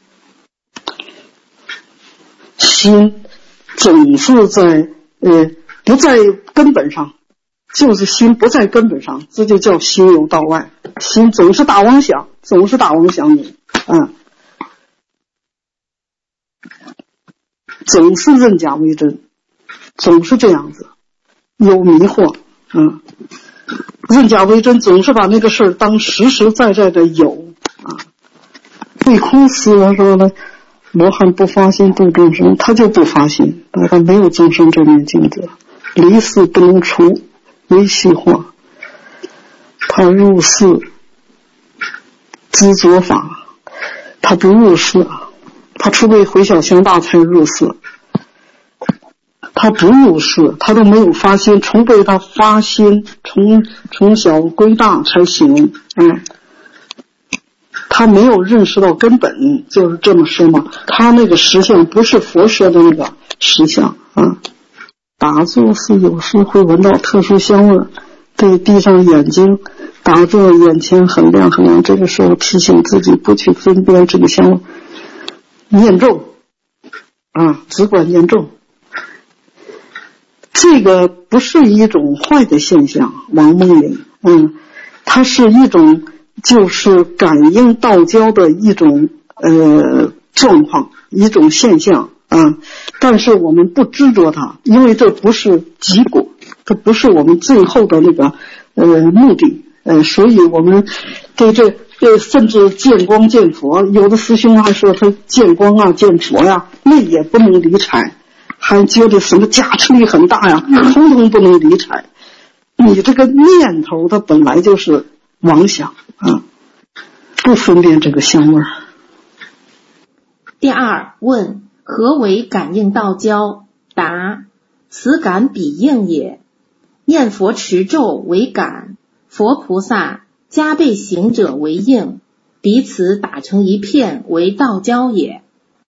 心总是在呃不在根本上，就是心不在根本上，这就叫心由道外。心总是打妄想，总是打妄想你，嗯，总是认假为真，总是这样子，有迷惑，嗯，认假为真，总是把那个事儿当实实在在的有啊。慧空师说呢，罗汉不发心度众生，他就不发心，他没有众生这面镜子，离世不能除为细惑。他入世知着法，他不入世，他除非回小向大才入世，他不入世，他都没有发心，从被他发心，从从小归大才行。嗯，他他没有认识到根本，就是这么说嘛。他那个实相不是佛说的那个实相啊。打坐是有时会闻到特殊香味，对，闭上眼睛，打坐眼前很亮很亮，这个时候提醒自己不去分辨这个香味，念咒啊，只管念咒。这个不是一种坏的现象，王梦玲，嗯，它是一种就是感应道交的一种呃状况，一种现象啊。但是我们不执着它，因为这不是结果，这不是我们最后的那个呃目的，呃，所以我们对这呃甚至见光见佛，有的师兄还说他见光啊见佛呀、啊，那也不能理睬。还觉得什么加持力很大呀，通通不能理睬。你这个念头它本来就是妄想啊，不分辨这个香味。 第二问：何为感应道交？答：此感彼应也。念佛持咒为感，佛菩萨加倍行者为应，彼此打成一片为道交也。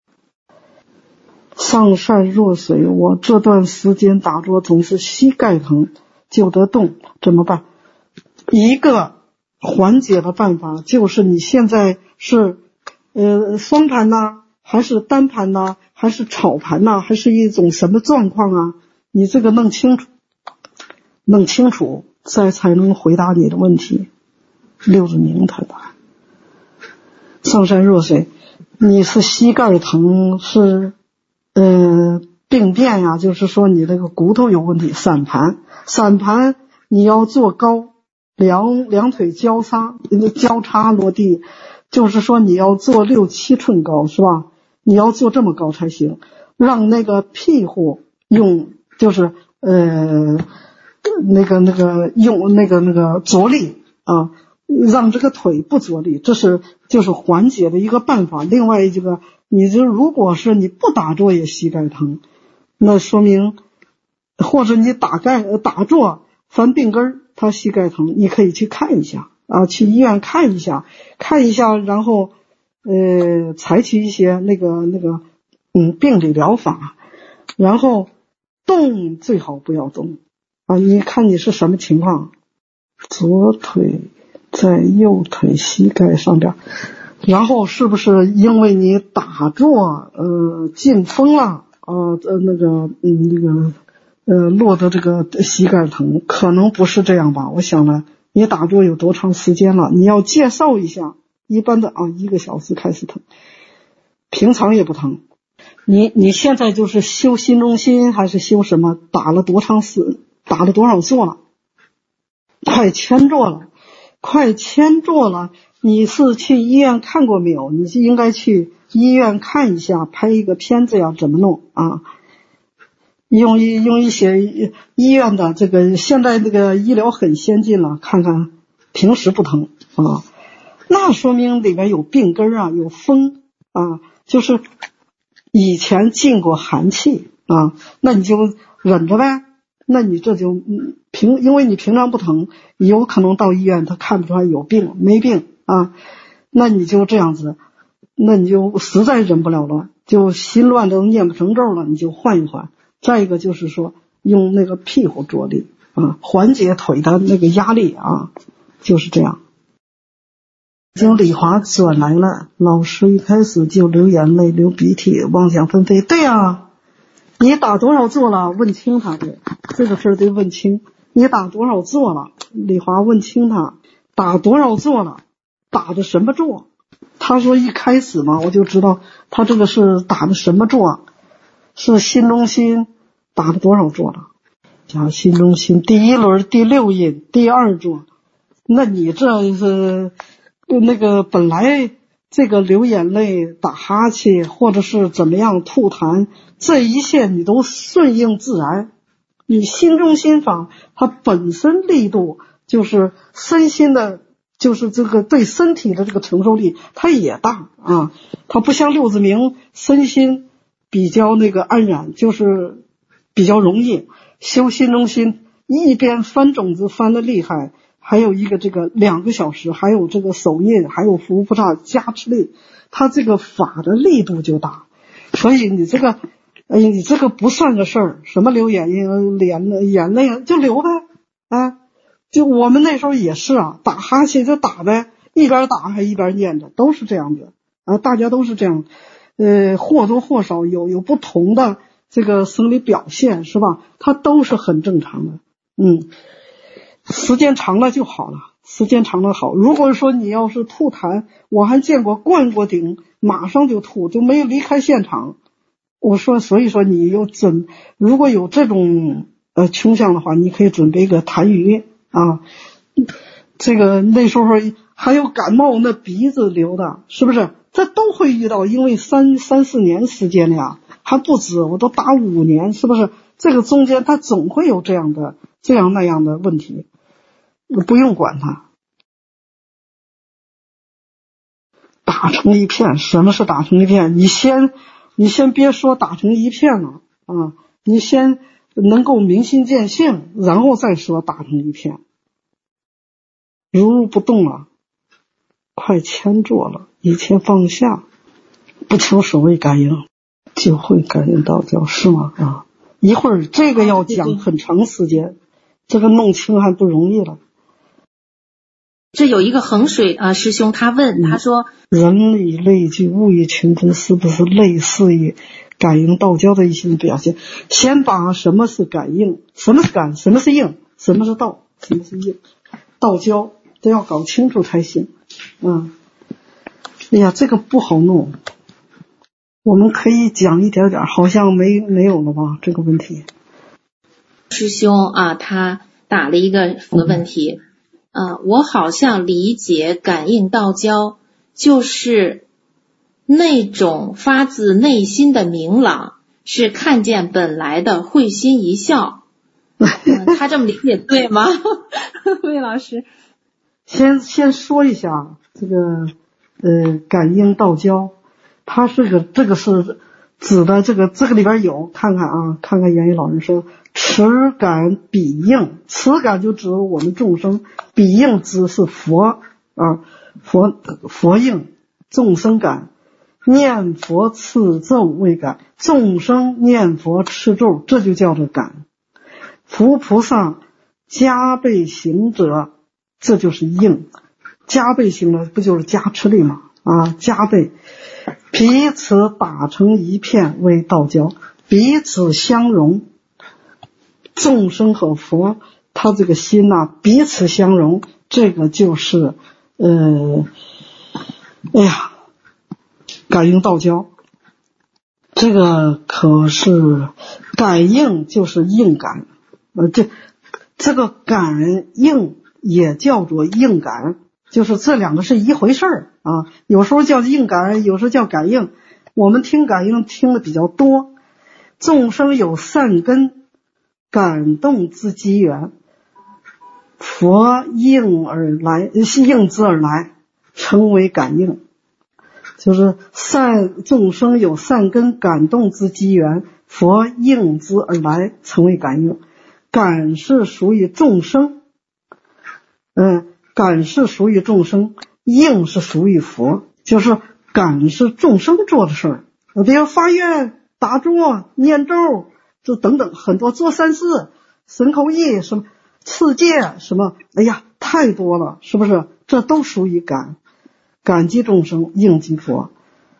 上善若水，我这段时间打坐总是膝盖疼，就得动，怎么办？一个缓解的办法就是你现在是呃双盘呢，还是单盘呢，还是草盘呢，还是一种什么状况啊？你这个弄清楚，弄清楚，再才能回答你的问题。六字明他答。上善若水，你是膝盖疼是？呃，病变呀，就是说你那个骨头有问题。散盘，散盘你要坐高，两两腿交叉交叉落地，就是说你要坐六七寸高，是吧？你要坐这么高才行。让那个屁股用，就是呃那个那个用那个那个着力啊，让这个腿不着力，这是就是缓解的一个办法。另外一个。你就如果是你不打坐也膝盖疼，那说明或者你打盖打坐翻病根他膝盖疼，你可以去看一下啊，去医院看一下看一下，然后呃采取一些那个那个嗯病理疗法，然后动最好不要动啊，你看你是什么情况，左腿在右腿膝盖上边。然后是不是因为你打坐呃进风了呃呃那个嗯那个呃落的这个膝盖疼？可能不是这样吧，我想呢，你打坐有多长时间了？你要介绍一下。一般的啊一个小时开始疼，平常也不疼。你你现在就是修心中心还是修什么？打了多长时打了多少坐了？快千坐了快千坐了。你是去医院看过没有？你应该去医院看一下，拍一个片子呀，怎么弄啊？用一用一些医院的这个，现在这个医疗很先进了，看看平时不疼啊，那说明里面有病根啊，有风啊，就是以前进过寒气啊，那你就忍着呗。那你这就平，因为你平常不疼，有可能到医院他看不出来有病没病啊，那你就这样子，那你就实在忍不了了，就心乱都念不成咒了，你就换一换。再一个就是说用那个屁股着力啊，缓解腿的那个压力啊，就是这样。经李华转来了，老师一开始就流眼泪流鼻涕妄想纷飞。对啊，你打多少坐了？问清他的这个事儿得问清。你打多少坐了？李华问清他打多少坐了，打的什么坐？他说一开始嘛，我就知道他这个是打的什么坐，是心中心打了多少坐了？讲心中心第一轮第六印第二座，那你这是那个本来这个流眼泪打哈欠或者是怎么样吐痰，这一切你都顺应自然。你心中心法它本身力度就是身心的，就是这个对身体的这个承受力它也大啊，它不像六字明身心比较那个安然，就是比较容易修心中心，一边翻种子翻得厉害， 还有一个这个两个小时，还有这个手印，还有佛菩萨加持力，他这个法的力度就大。所以你这个哎，你这个不算个事儿，什么流眼睛脸眼泪就流呗啊，就我们那时候也是啊，打哈欠就打呗，一边打还一边念着，都是这样子啊，大家都是这样，呃，或多或少有有不同的这个生理表现，是吧？它都是很正常的，嗯，时间长了就好了，时间长了好。如果说你要是吐痰，我还见过灌过顶马上就吐，就没有离开现场。我说，所以说你有准，如果有这种呃倾向的话，你可以准备一个痰盂啊。这个那时候还有感冒，那鼻子流的，是不是？这都会遇到，因为三三四年时间了呀，还不止，我都打五年，是不是？这个中间它总会有这样的这样那样的问题，不用管它。打成一片，什么是打成一片？你先。你先别说打成一片了啊，你先能够明心见性，然后再说打成一片。如如不动了，快谦坐了，一切放下，不求所谓感应，就会感应到教，是吗？啊，一会儿这个要讲很长时间，这个弄清还不容易了。 这有一个衡水啊、呃、师兄他问、嗯、他说人以类聚物以群分，是不是类似于感应道交的一些表现？先把什么是感应，什么是感，什么是应，什么是道，什么是应，道交都要搞清楚才行。嗯，哎呀，这个不好弄，我们可以讲一点点，好像没没有了吧这个问题。 师兄啊，他打了一个问题。嗯呃，我好像理解感应道交就是那种发自内心的明朗，是看见本来的会心一笑。呃、他这么理解对吗？魏老师， 先先说一下这个呃感应道交，它是个这个是指的这个这个里边有看看啊，看看言语老人说。持感比应，持感就指我们众生，比应指是佛啊，佛佛应众生感，念佛持咒为感，众生念佛持咒，这就叫做感。佛菩萨加倍行者，这就是应，加倍行了不就是加持力吗？啊，加倍，彼此打成一片为道交，彼此相融。众生和佛他这个心呐、啊、彼此相融，这个就是呃哎呀感应道交，这个可是感应就是应感，呃这这个感应也叫做应感，就是这两个是一回事儿啊，有时候叫应感，有时候叫感应，我们听感应听的比较多。众生有善根感动之机缘，佛应而来，应之而来，成为感应。就是善众生有善根感动之机缘，佛应之而来，成为感应。感是属于众生，嗯，感是属于众生，应是属于佛，就是感是众生做的事儿，比如发愿、打坐、念咒。这等等很多，做善事、神口意什么持戒什么，哎呀太多了，是不是？这都属于感，感激众生，应即佛，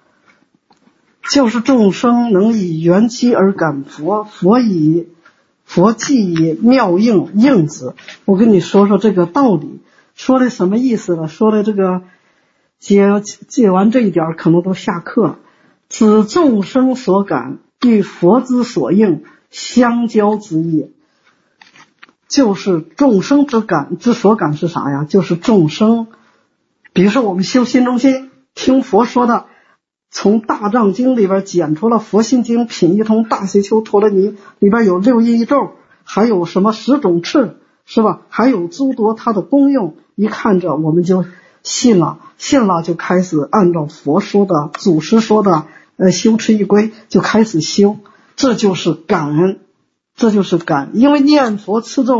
就是众生能以缘起而感佛，佛以佛即以妙应应之。我跟你说说这个道理，说的什么意思了？说的这个解解完这一点可能都下课。指众生所感与佛之所应相交之意，就是众生之感之所感是啥呀？就是众生，比如说我们修心中心，听佛说的，从大藏经里边捡出了佛心经品一通大随求陀罗尼，里边有六印一咒，还有什么十种翅，是吧？还有诸多它的功用，一看着我们就信了，信了就开始按照佛说的、祖师说的呃修持一归，就开始修。这就是感恩，这就是感，因为念佛持咒嘛，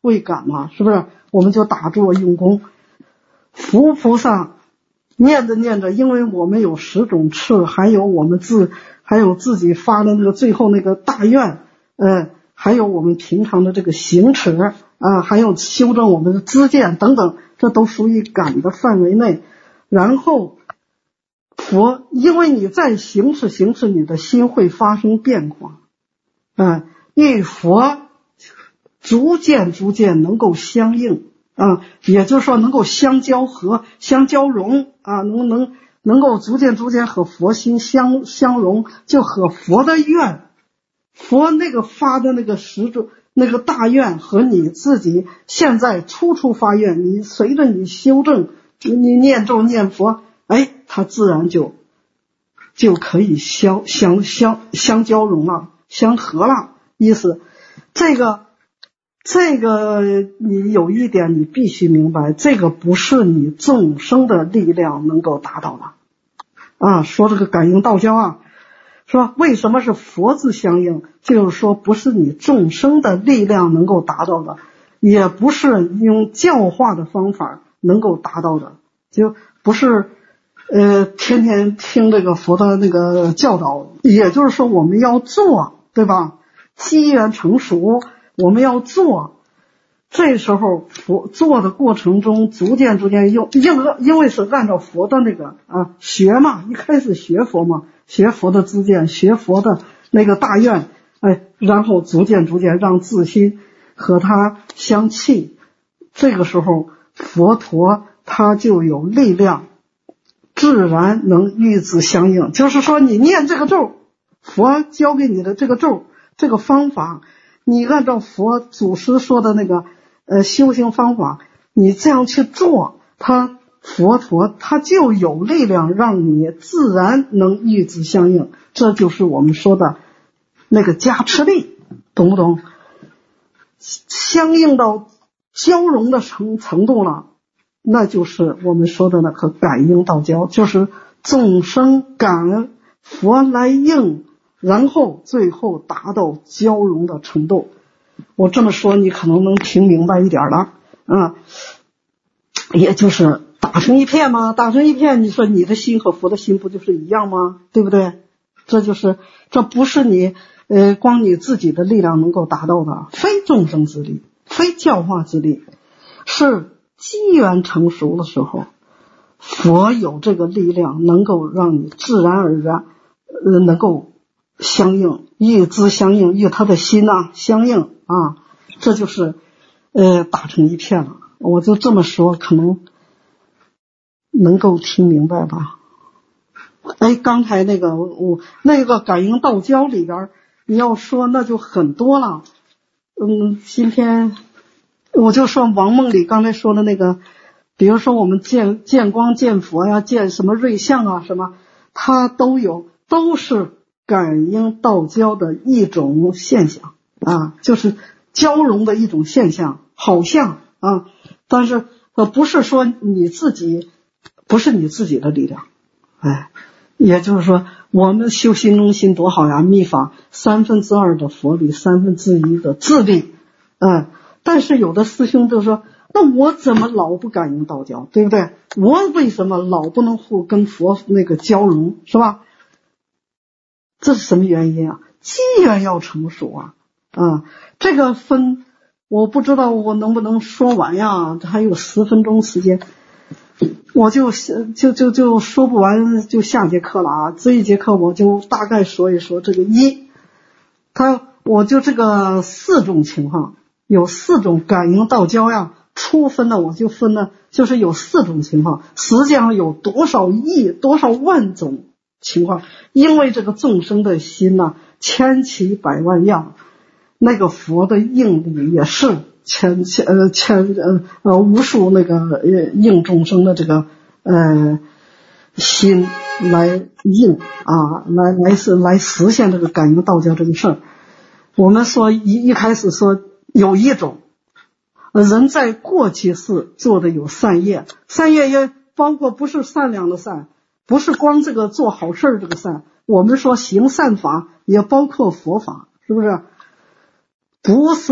为感嘛，是不是？我们就打坐用功。佛菩萨念着念着，因为我们有十种智，还有我们自还有自己发的那个最后那个大愿，呃，还有我们平常的这个行持啊、呃，还有修正我们的知见等等，这都属于感的范围内。然后佛，因为你在行持行持，你的心会发生变化，啊，与佛逐渐逐渐能够相应啊，也就是说能够相交合、相交融啊，能能能够逐渐逐渐和佛心相相融，就和佛的愿，佛那个发的那个十种那个大愿和你自己现在初初发愿，你随着你修正，你念咒念佛，哎，它自然就就可以相相相相交融了，相合了。意思，这个这个你有一点你必须明白，这个不是你众生的力量能够达到的啊。说这个感应道交啊，说为什么是佛字相应，就是说不是你众生的力量能够达到的，也不是用教化的方法能够达到的，就不是呃天天听这个佛的那个教导，也就是说我们要做，对吧？机缘成熟，我们要做。这时候佛做的过程中，逐渐逐渐用，因为因为是按照佛的那个啊学嘛，一开始学佛嘛，学佛的知见，学佛的那个大愿，哎，然后逐渐逐渐让自心和他相契。这个时候佛陀他就有力量，自然能与之相应。就是说你念这个咒，佛教给你的这个咒这个方法，你按照佛祖师说的那个呃修行方法，你这样去做，他佛陀他就有力量让你自然能与之相应。这就是我们说的那个加持力，懂不懂？相应到交融的程程度了，那就是我们说的那个感应道交，就是众生感佛来应，然后最后达到交融的程度。我这么说你可能能听明白一点了啊，也就是打成一片嘛，打成一片，你说你的心和佛的心不就是一样吗？对不对？这就是这不是你呃光你自己的力量能够达到的，非众生之力，非教化之力，是机缘成熟的时候，佛有这个力量能够让你自然而然呃能够相应，与之相应，与他的心啊相应啊，这就是呃打成一片了。我就这么说，可能能够听明白吧？哎，刚才那个我那个感应道交里边，你要说那就很多了。嗯，今天我就说王梦里刚才说的那个，比如说我们见见光见佛呀，见什么瑞相啊什么，它都有，都是感应道交的一种现象啊，就是交融的一种现象，好像啊，但是呃不是说你自己，不是你自己的力量，哎，也就是说我们修心中心多好呀，密法三分之二的佛力，三分之一的智力，嗯，但是有的师兄就说，那我怎么老不感应道交，对不对？我为什么老不能互跟佛那个交融，是吧？这是什么原因啊？机缘要成熟啊，啊，这个分我不知道我能不能说完呀，还有十分钟时间，我就就就就说不完，就下节课了啊。这一节课我就大概说一说这个一，他我就这个四种情况，有四种感应道交呀，初分的我就分了，就是有四种情况，实际上有多少亿多少万种情况，因为这个众生的心呢、啊，千奇百万样，那个佛的应力也是千千呃千呃呃无数那个呃应众生的这个呃心来应啊，来来是来实现这个感应道交这个事儿。我们说一一开始说有一种人在过去世做的有善业，善业也包括不是善良的善，不是光这个做好事这个善，我们说行善法也包括佛法，是不是？不是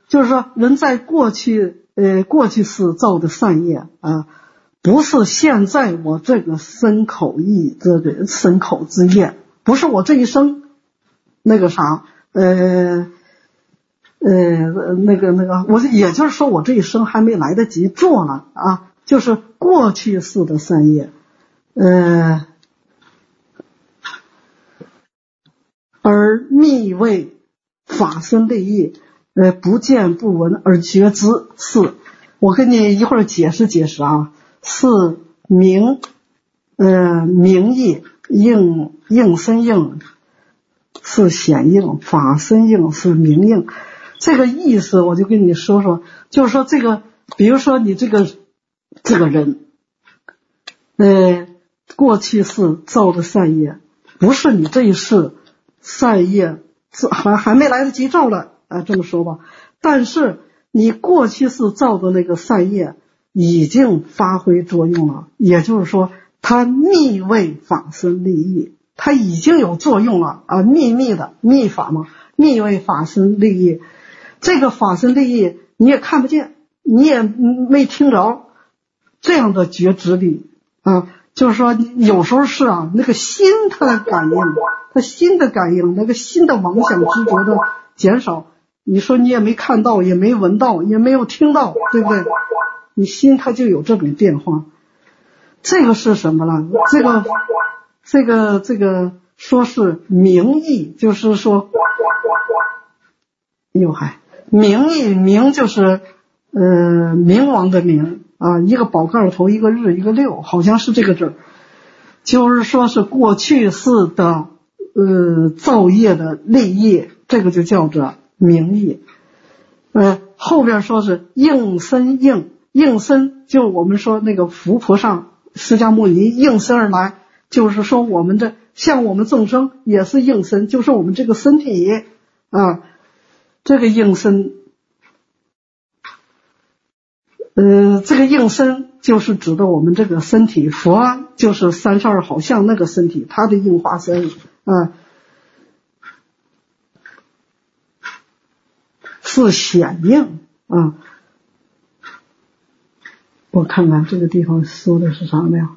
就是说人在过去呃过去世造的善业啊，不是现在我这个身口意这个身口之业，不是我这一生那个啥呃呃那个那个，我也就是说我这一生还没来得及做了啊，就是过去世的善业，呃，而密为法身利益，呃，不见不闻而觉知，是我跟你一会儿解释解释啊，是名呃名义应应身应是显应，法身应是明应。这个意思我就跟你说说，就是说这个比如说你这个这个人呃过去世造的善业，不是你这一世善业还还没来得及造了啊，这么说吧，但是你过去世造的那个善业已经发挥作用了，也就是说它密为法身利益，它已经有作用了啊，秘密的密法嘛，密为法身利益。这个法身利益你也看不见，你也没听着，这样的觉知力啊，就是说有时候是啊，那个心它的感应，它心的感应，那个心的妄想执着的减少，你说你也没看到，也没闻到，也没有听到，对不对？你心它就有这种变化。这个是什么了？这个这个这个说是名义，就是说哟嗨，名义名就是呃冥王的冥啊，一个宝盖头，一个日，一个六，好像是这个字儿，就是说是过去世的呃造业的利益，这个就叫做名义。呃后边说是应身应，应身就我们说那个佛菩萨释迦牟尼应身而来，就是说我们的像我们众生也是应身，就是我们这个身体啊，这个应身呃，这个应身就是指的我们这个身体，佛就是三十二好像那个身体，他的应化身啊，是显应啊。我看看这个地方说的是啥没有？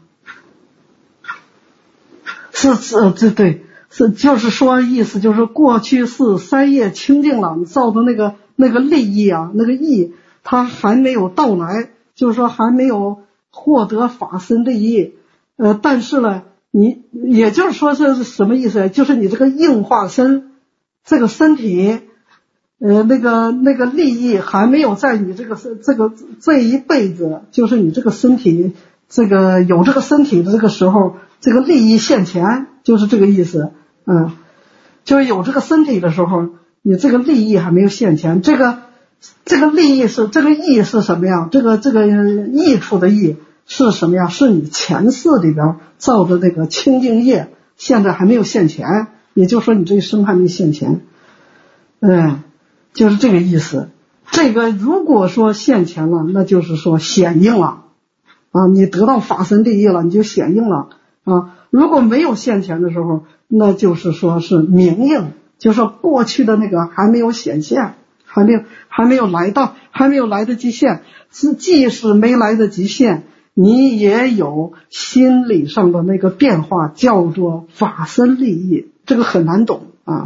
是是这对是就是说意思就是过去是三业清净了，你造的那个那个利益啊，那个义它还没有到来，就是说还没有获得法身利益，呃，但是呢，你也就是说这是什么意思？就是你这个应化身，这个身体，呃，那个那个利益还没有在你这个这个这一辈子，就是你这个身体，这个有这个身体的这个时候，这个利益现前，就是这个意思，嗯，就是有这个身体的时候，你这个利益还没有现前，这个。这个利益是这个益是什么呀？这个这个益处的益是什么呀？是你前世里边造的那个清净业，现在还没有现前，也就是说你这一生还没现前，嗯，就是这个意思。这个如果说现前了，那就是说显应了啊，你得到法身利益了，你就显应了啊。如果没有现前的时候，那就是说是明应，就是说过去的那个还没有显现。还没有还没有来到，还没有来得及现，是即使没来得及现，你也有心理上的那个变化，叫做法身利益，这个很难懂啊。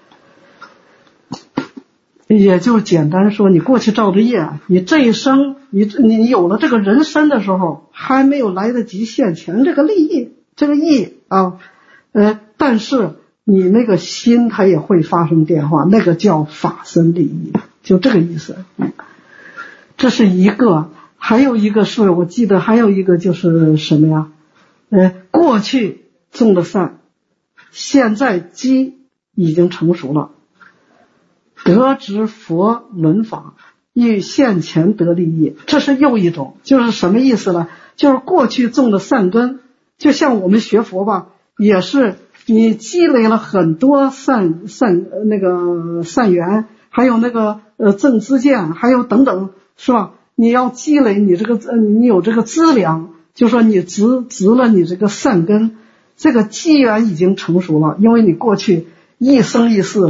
也就简单说，你过去造的业，你这一生，你你有了这个人身的时候，还没有来得及现前这个利益，这个义啊，呃，但是。你那个心它也会发生变化，那个叫法身利益，就这个意思。这是一个，还有一个是我记得还有一个就是什么呀？呃，过去种的善，现在基已经成熟了，得知佛轮法，与现前得利益，这是又一种，就是什么意思呢？就是过去种的善根，就像我们学佛吧，也是。你积累了很多善善那个善缘，还有那个呃正知见，还有等等，是吧？你要积累你这个呃你有这个资粮，就说你植植了你这个善根，这个机缘已经成熟了，因为你过去一生一世了，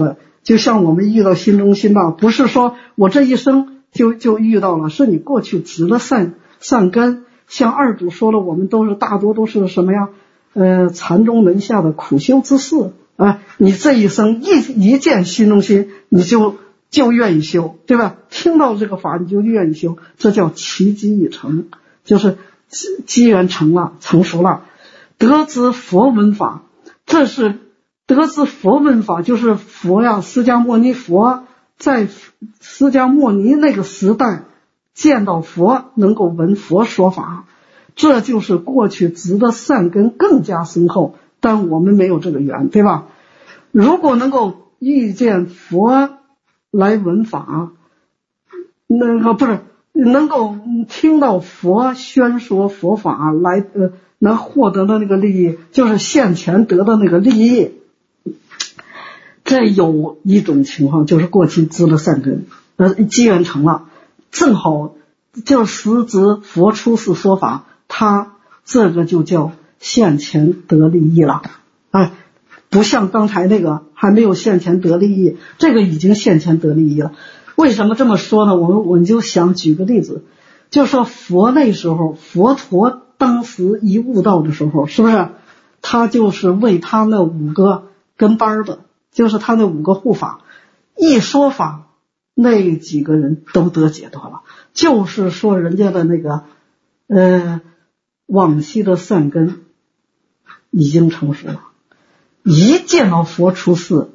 就像我们遇到心中心吧，不是说我这一生就就遇到了，是你过去植了善善根。像二祖说了，我们都是大多都是什么呀？呃，禅宗门下的苦修之士啊，你这一生一一见心中心，你就就愿意修，对吧？听到这个法你就愿意修，这叫奇机已成，就是机缘成了，成熟了，得知佛闻法，这是得知佛闻法，就是佛呀，释迦牟尼佛在释迦牟尼那个时代见到佛，能够闻佛说法，这就是过去植的善根更加深厚，但我们没有这个缘，对吧？如果能够遇见佛来闻法，那个不是能够听到佛宣说佛法来呃，能获得的那个利益，就是现前得的那个利益。这有一种情况就是过去植了善根，呃，机缘成了，正好就时值佛出世说法，他这个就叫现前得利益了。哎，不像刚才那个还没有现前得利益，这个已经现前得利益了。为什么这么说呢？我们我们就想举个例子，就说佛那时候，佛陀当时一悟道的时候，是不是他就是为他那五个跟班的，就是他那五个护法一说法，那几个人都得解脱了，就是说人家的那个呃往昔的善根已经成熟了，一见到佛出世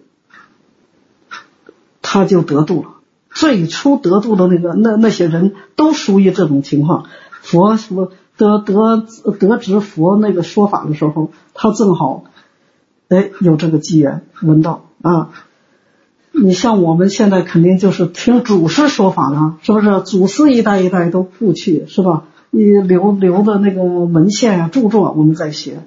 他就得度了。最初得度的那个那那些人都属于这种情况，佛说得得得知佛那个说法的时候，他正好哎有这个机缘闻到啊。你像我们现在肯定就是听祖师说法了，是不是？祖师一代一代都过去，是吧？你留留的那个文献啊著作我们在学，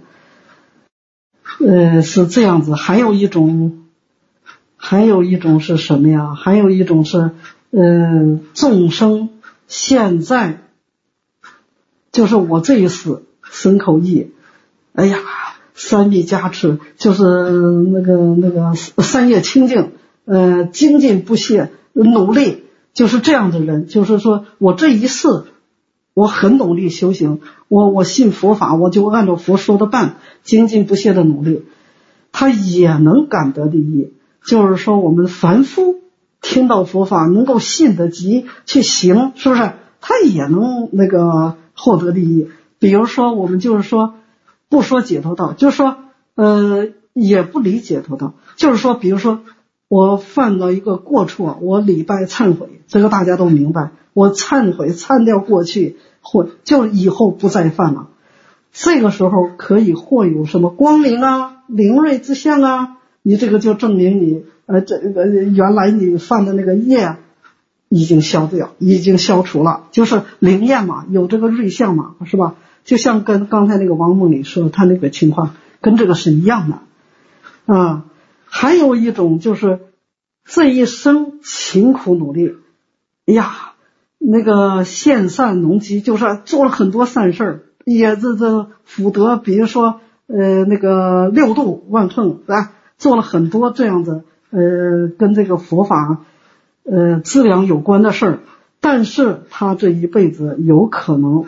呃是这样子。还有一种还有一种是什么呀？还有一种是呃众生现在就是我这一世身口意，哎呀三密加持，就是那个那个三业清净，呃精进不懈努力，就是这样的人，就是说我这一世我很努力修行，我我信佛法，我就按照佛说的办，精进不懈的努力，他也能感得利益。就是说我们凡夫听到佛法能够信得及去行，是不是他也能那个获得利益？比如说我们就是说不说解脱道，就是说呃也不理解脱道，就是说比如说我犯了一个过错，我礼拜忏悔，这个大家都明白，我忏悔忏掉过去，或就以后不再犯了，这个时候可以或有什么光明啊灵锐之相啊，你这个就证明你呃这个原来你犯的那个业已经消掉，已经消除了，就是灵验嘛，有这个瑞相嘛，是吧？就像跟刚才那个王梦里说他那个情况跟这个是一样的啊。还有一种就是这一生勤苦努力，哎呀那个献善农机，就是做了很多善事，也这这福德，比如说呃那个六度万恒啊，做了很多这样子呃跟这个佛法呃资粮有关的事儿，但是他这一辈子有可能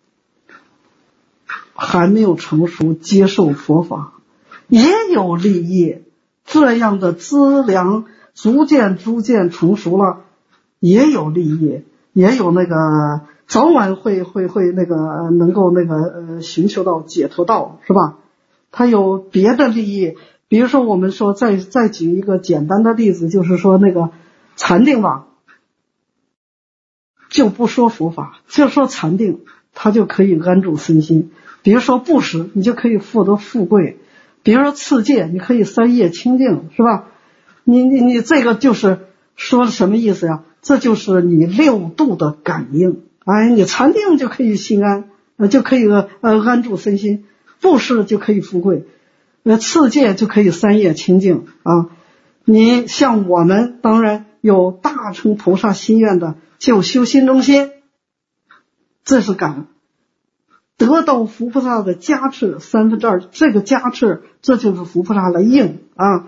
还没有成熟接受佛法，也有利益，这样的资粮逐渐逐渐成熟了，也有利益，也有那个早晚会会会那个能够那个呃寻求到解脱道，是吧？他有别的利益，比如说我们说再再举一个简单的例子，就是说那个禅定吧，就不说佛法，就说禅定，他就可以安住身心。比如说布施，你就可以获得富贵；比如说持戒，你可以三业清净，是吧？你你你这个就是说什么意思呀？这就是你六度的感应。哎，你禅定就可以心安，呃，就可以呃安住身心；布施就可以富贵，呃，持戒就可以三业清净啊。你像我们当然有大乘菩萨心愿的，就修心中心，这是感恩。得到佛菩萨的加持三分之二，这个加持这就是佛菩萨来应啊。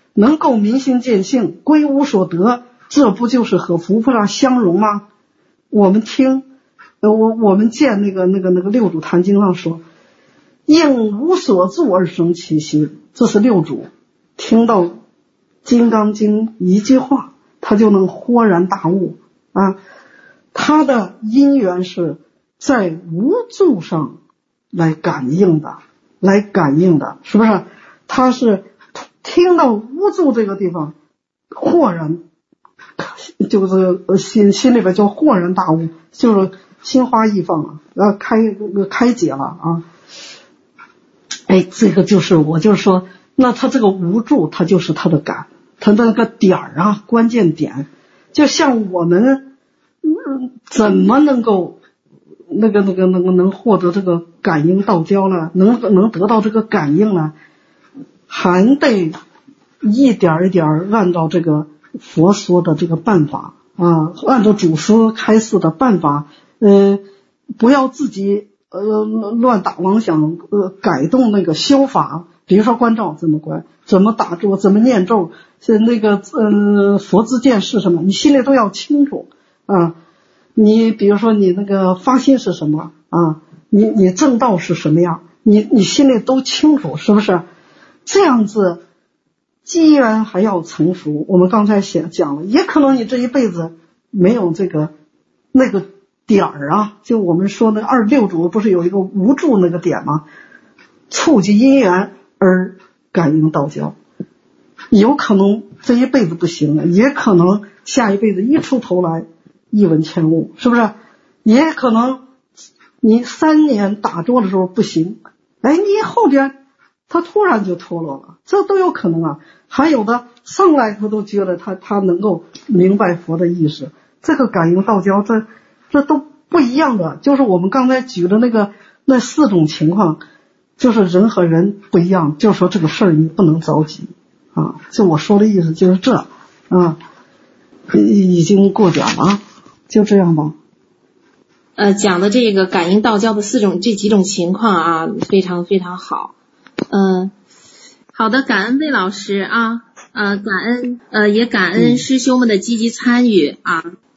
能够明心见性，归无所得，这不就是和佛菩萨相融吗？我们听，呃，我我们见那个那个那个六祖坛经上说，应无所住而生其心，这是六祖听到金刚经一句话，他就能豁然大悟啊。他的因缘是在无住上来感应的，来感应的，是不是？他是听到无住这个地方，豁然就是心心里边就豁然大悟，就是心花意放了，呃，开开解了啊。哎，这个就是我就是说，那他这个无住，他就是他的感，他那个点儿啊，关键点，就像我们、嗯、怎么能够那个那个那个能获得这个感应道交呢？能能得到这个感应呢？还得一点一点按照这个佛说的这个办法啊，按照祖师开示的办法，呃，不要自己呃乱打妄想，呃，改动那个修法。比如说关照怎么关，怎么打坐，怎么念咒，是那个呃佛之见是什么，你心里都要清楚啊。你比如说你那个发心是什么啊，你你正道是什么样，你你心里都清楚，是不是？这样子机缘还要成熟。我们刚才讲讲了，也可能你这一辈子没有这个那个点儿啊，就我们说的二六祖不是有一个无住那个点吗？触及因缘而感应道交，有可能这一辈子不行了，也可能下一辈子一出头来一闻千悟，是不是？也可能你三年打坐的时候不行，哎，你后边他突然就脱落了，这都有可能啊。还有的上来他都觉得他他能够明白佛的意思，这个感应道交，这这都不一样的。就是我们刚才举的那个那四种情况，就是人和人不一样，就说这个事儿你不能着急啊。就我说的意思就是这啊，已经过讲了，就这样吧。 呃，讲的这个感应道交的四种这几种情况啊，非常非常好。嗯、呃，好的，感恩魏老师啊，呃，感恩呃也感恩师兄们的积极参与啊。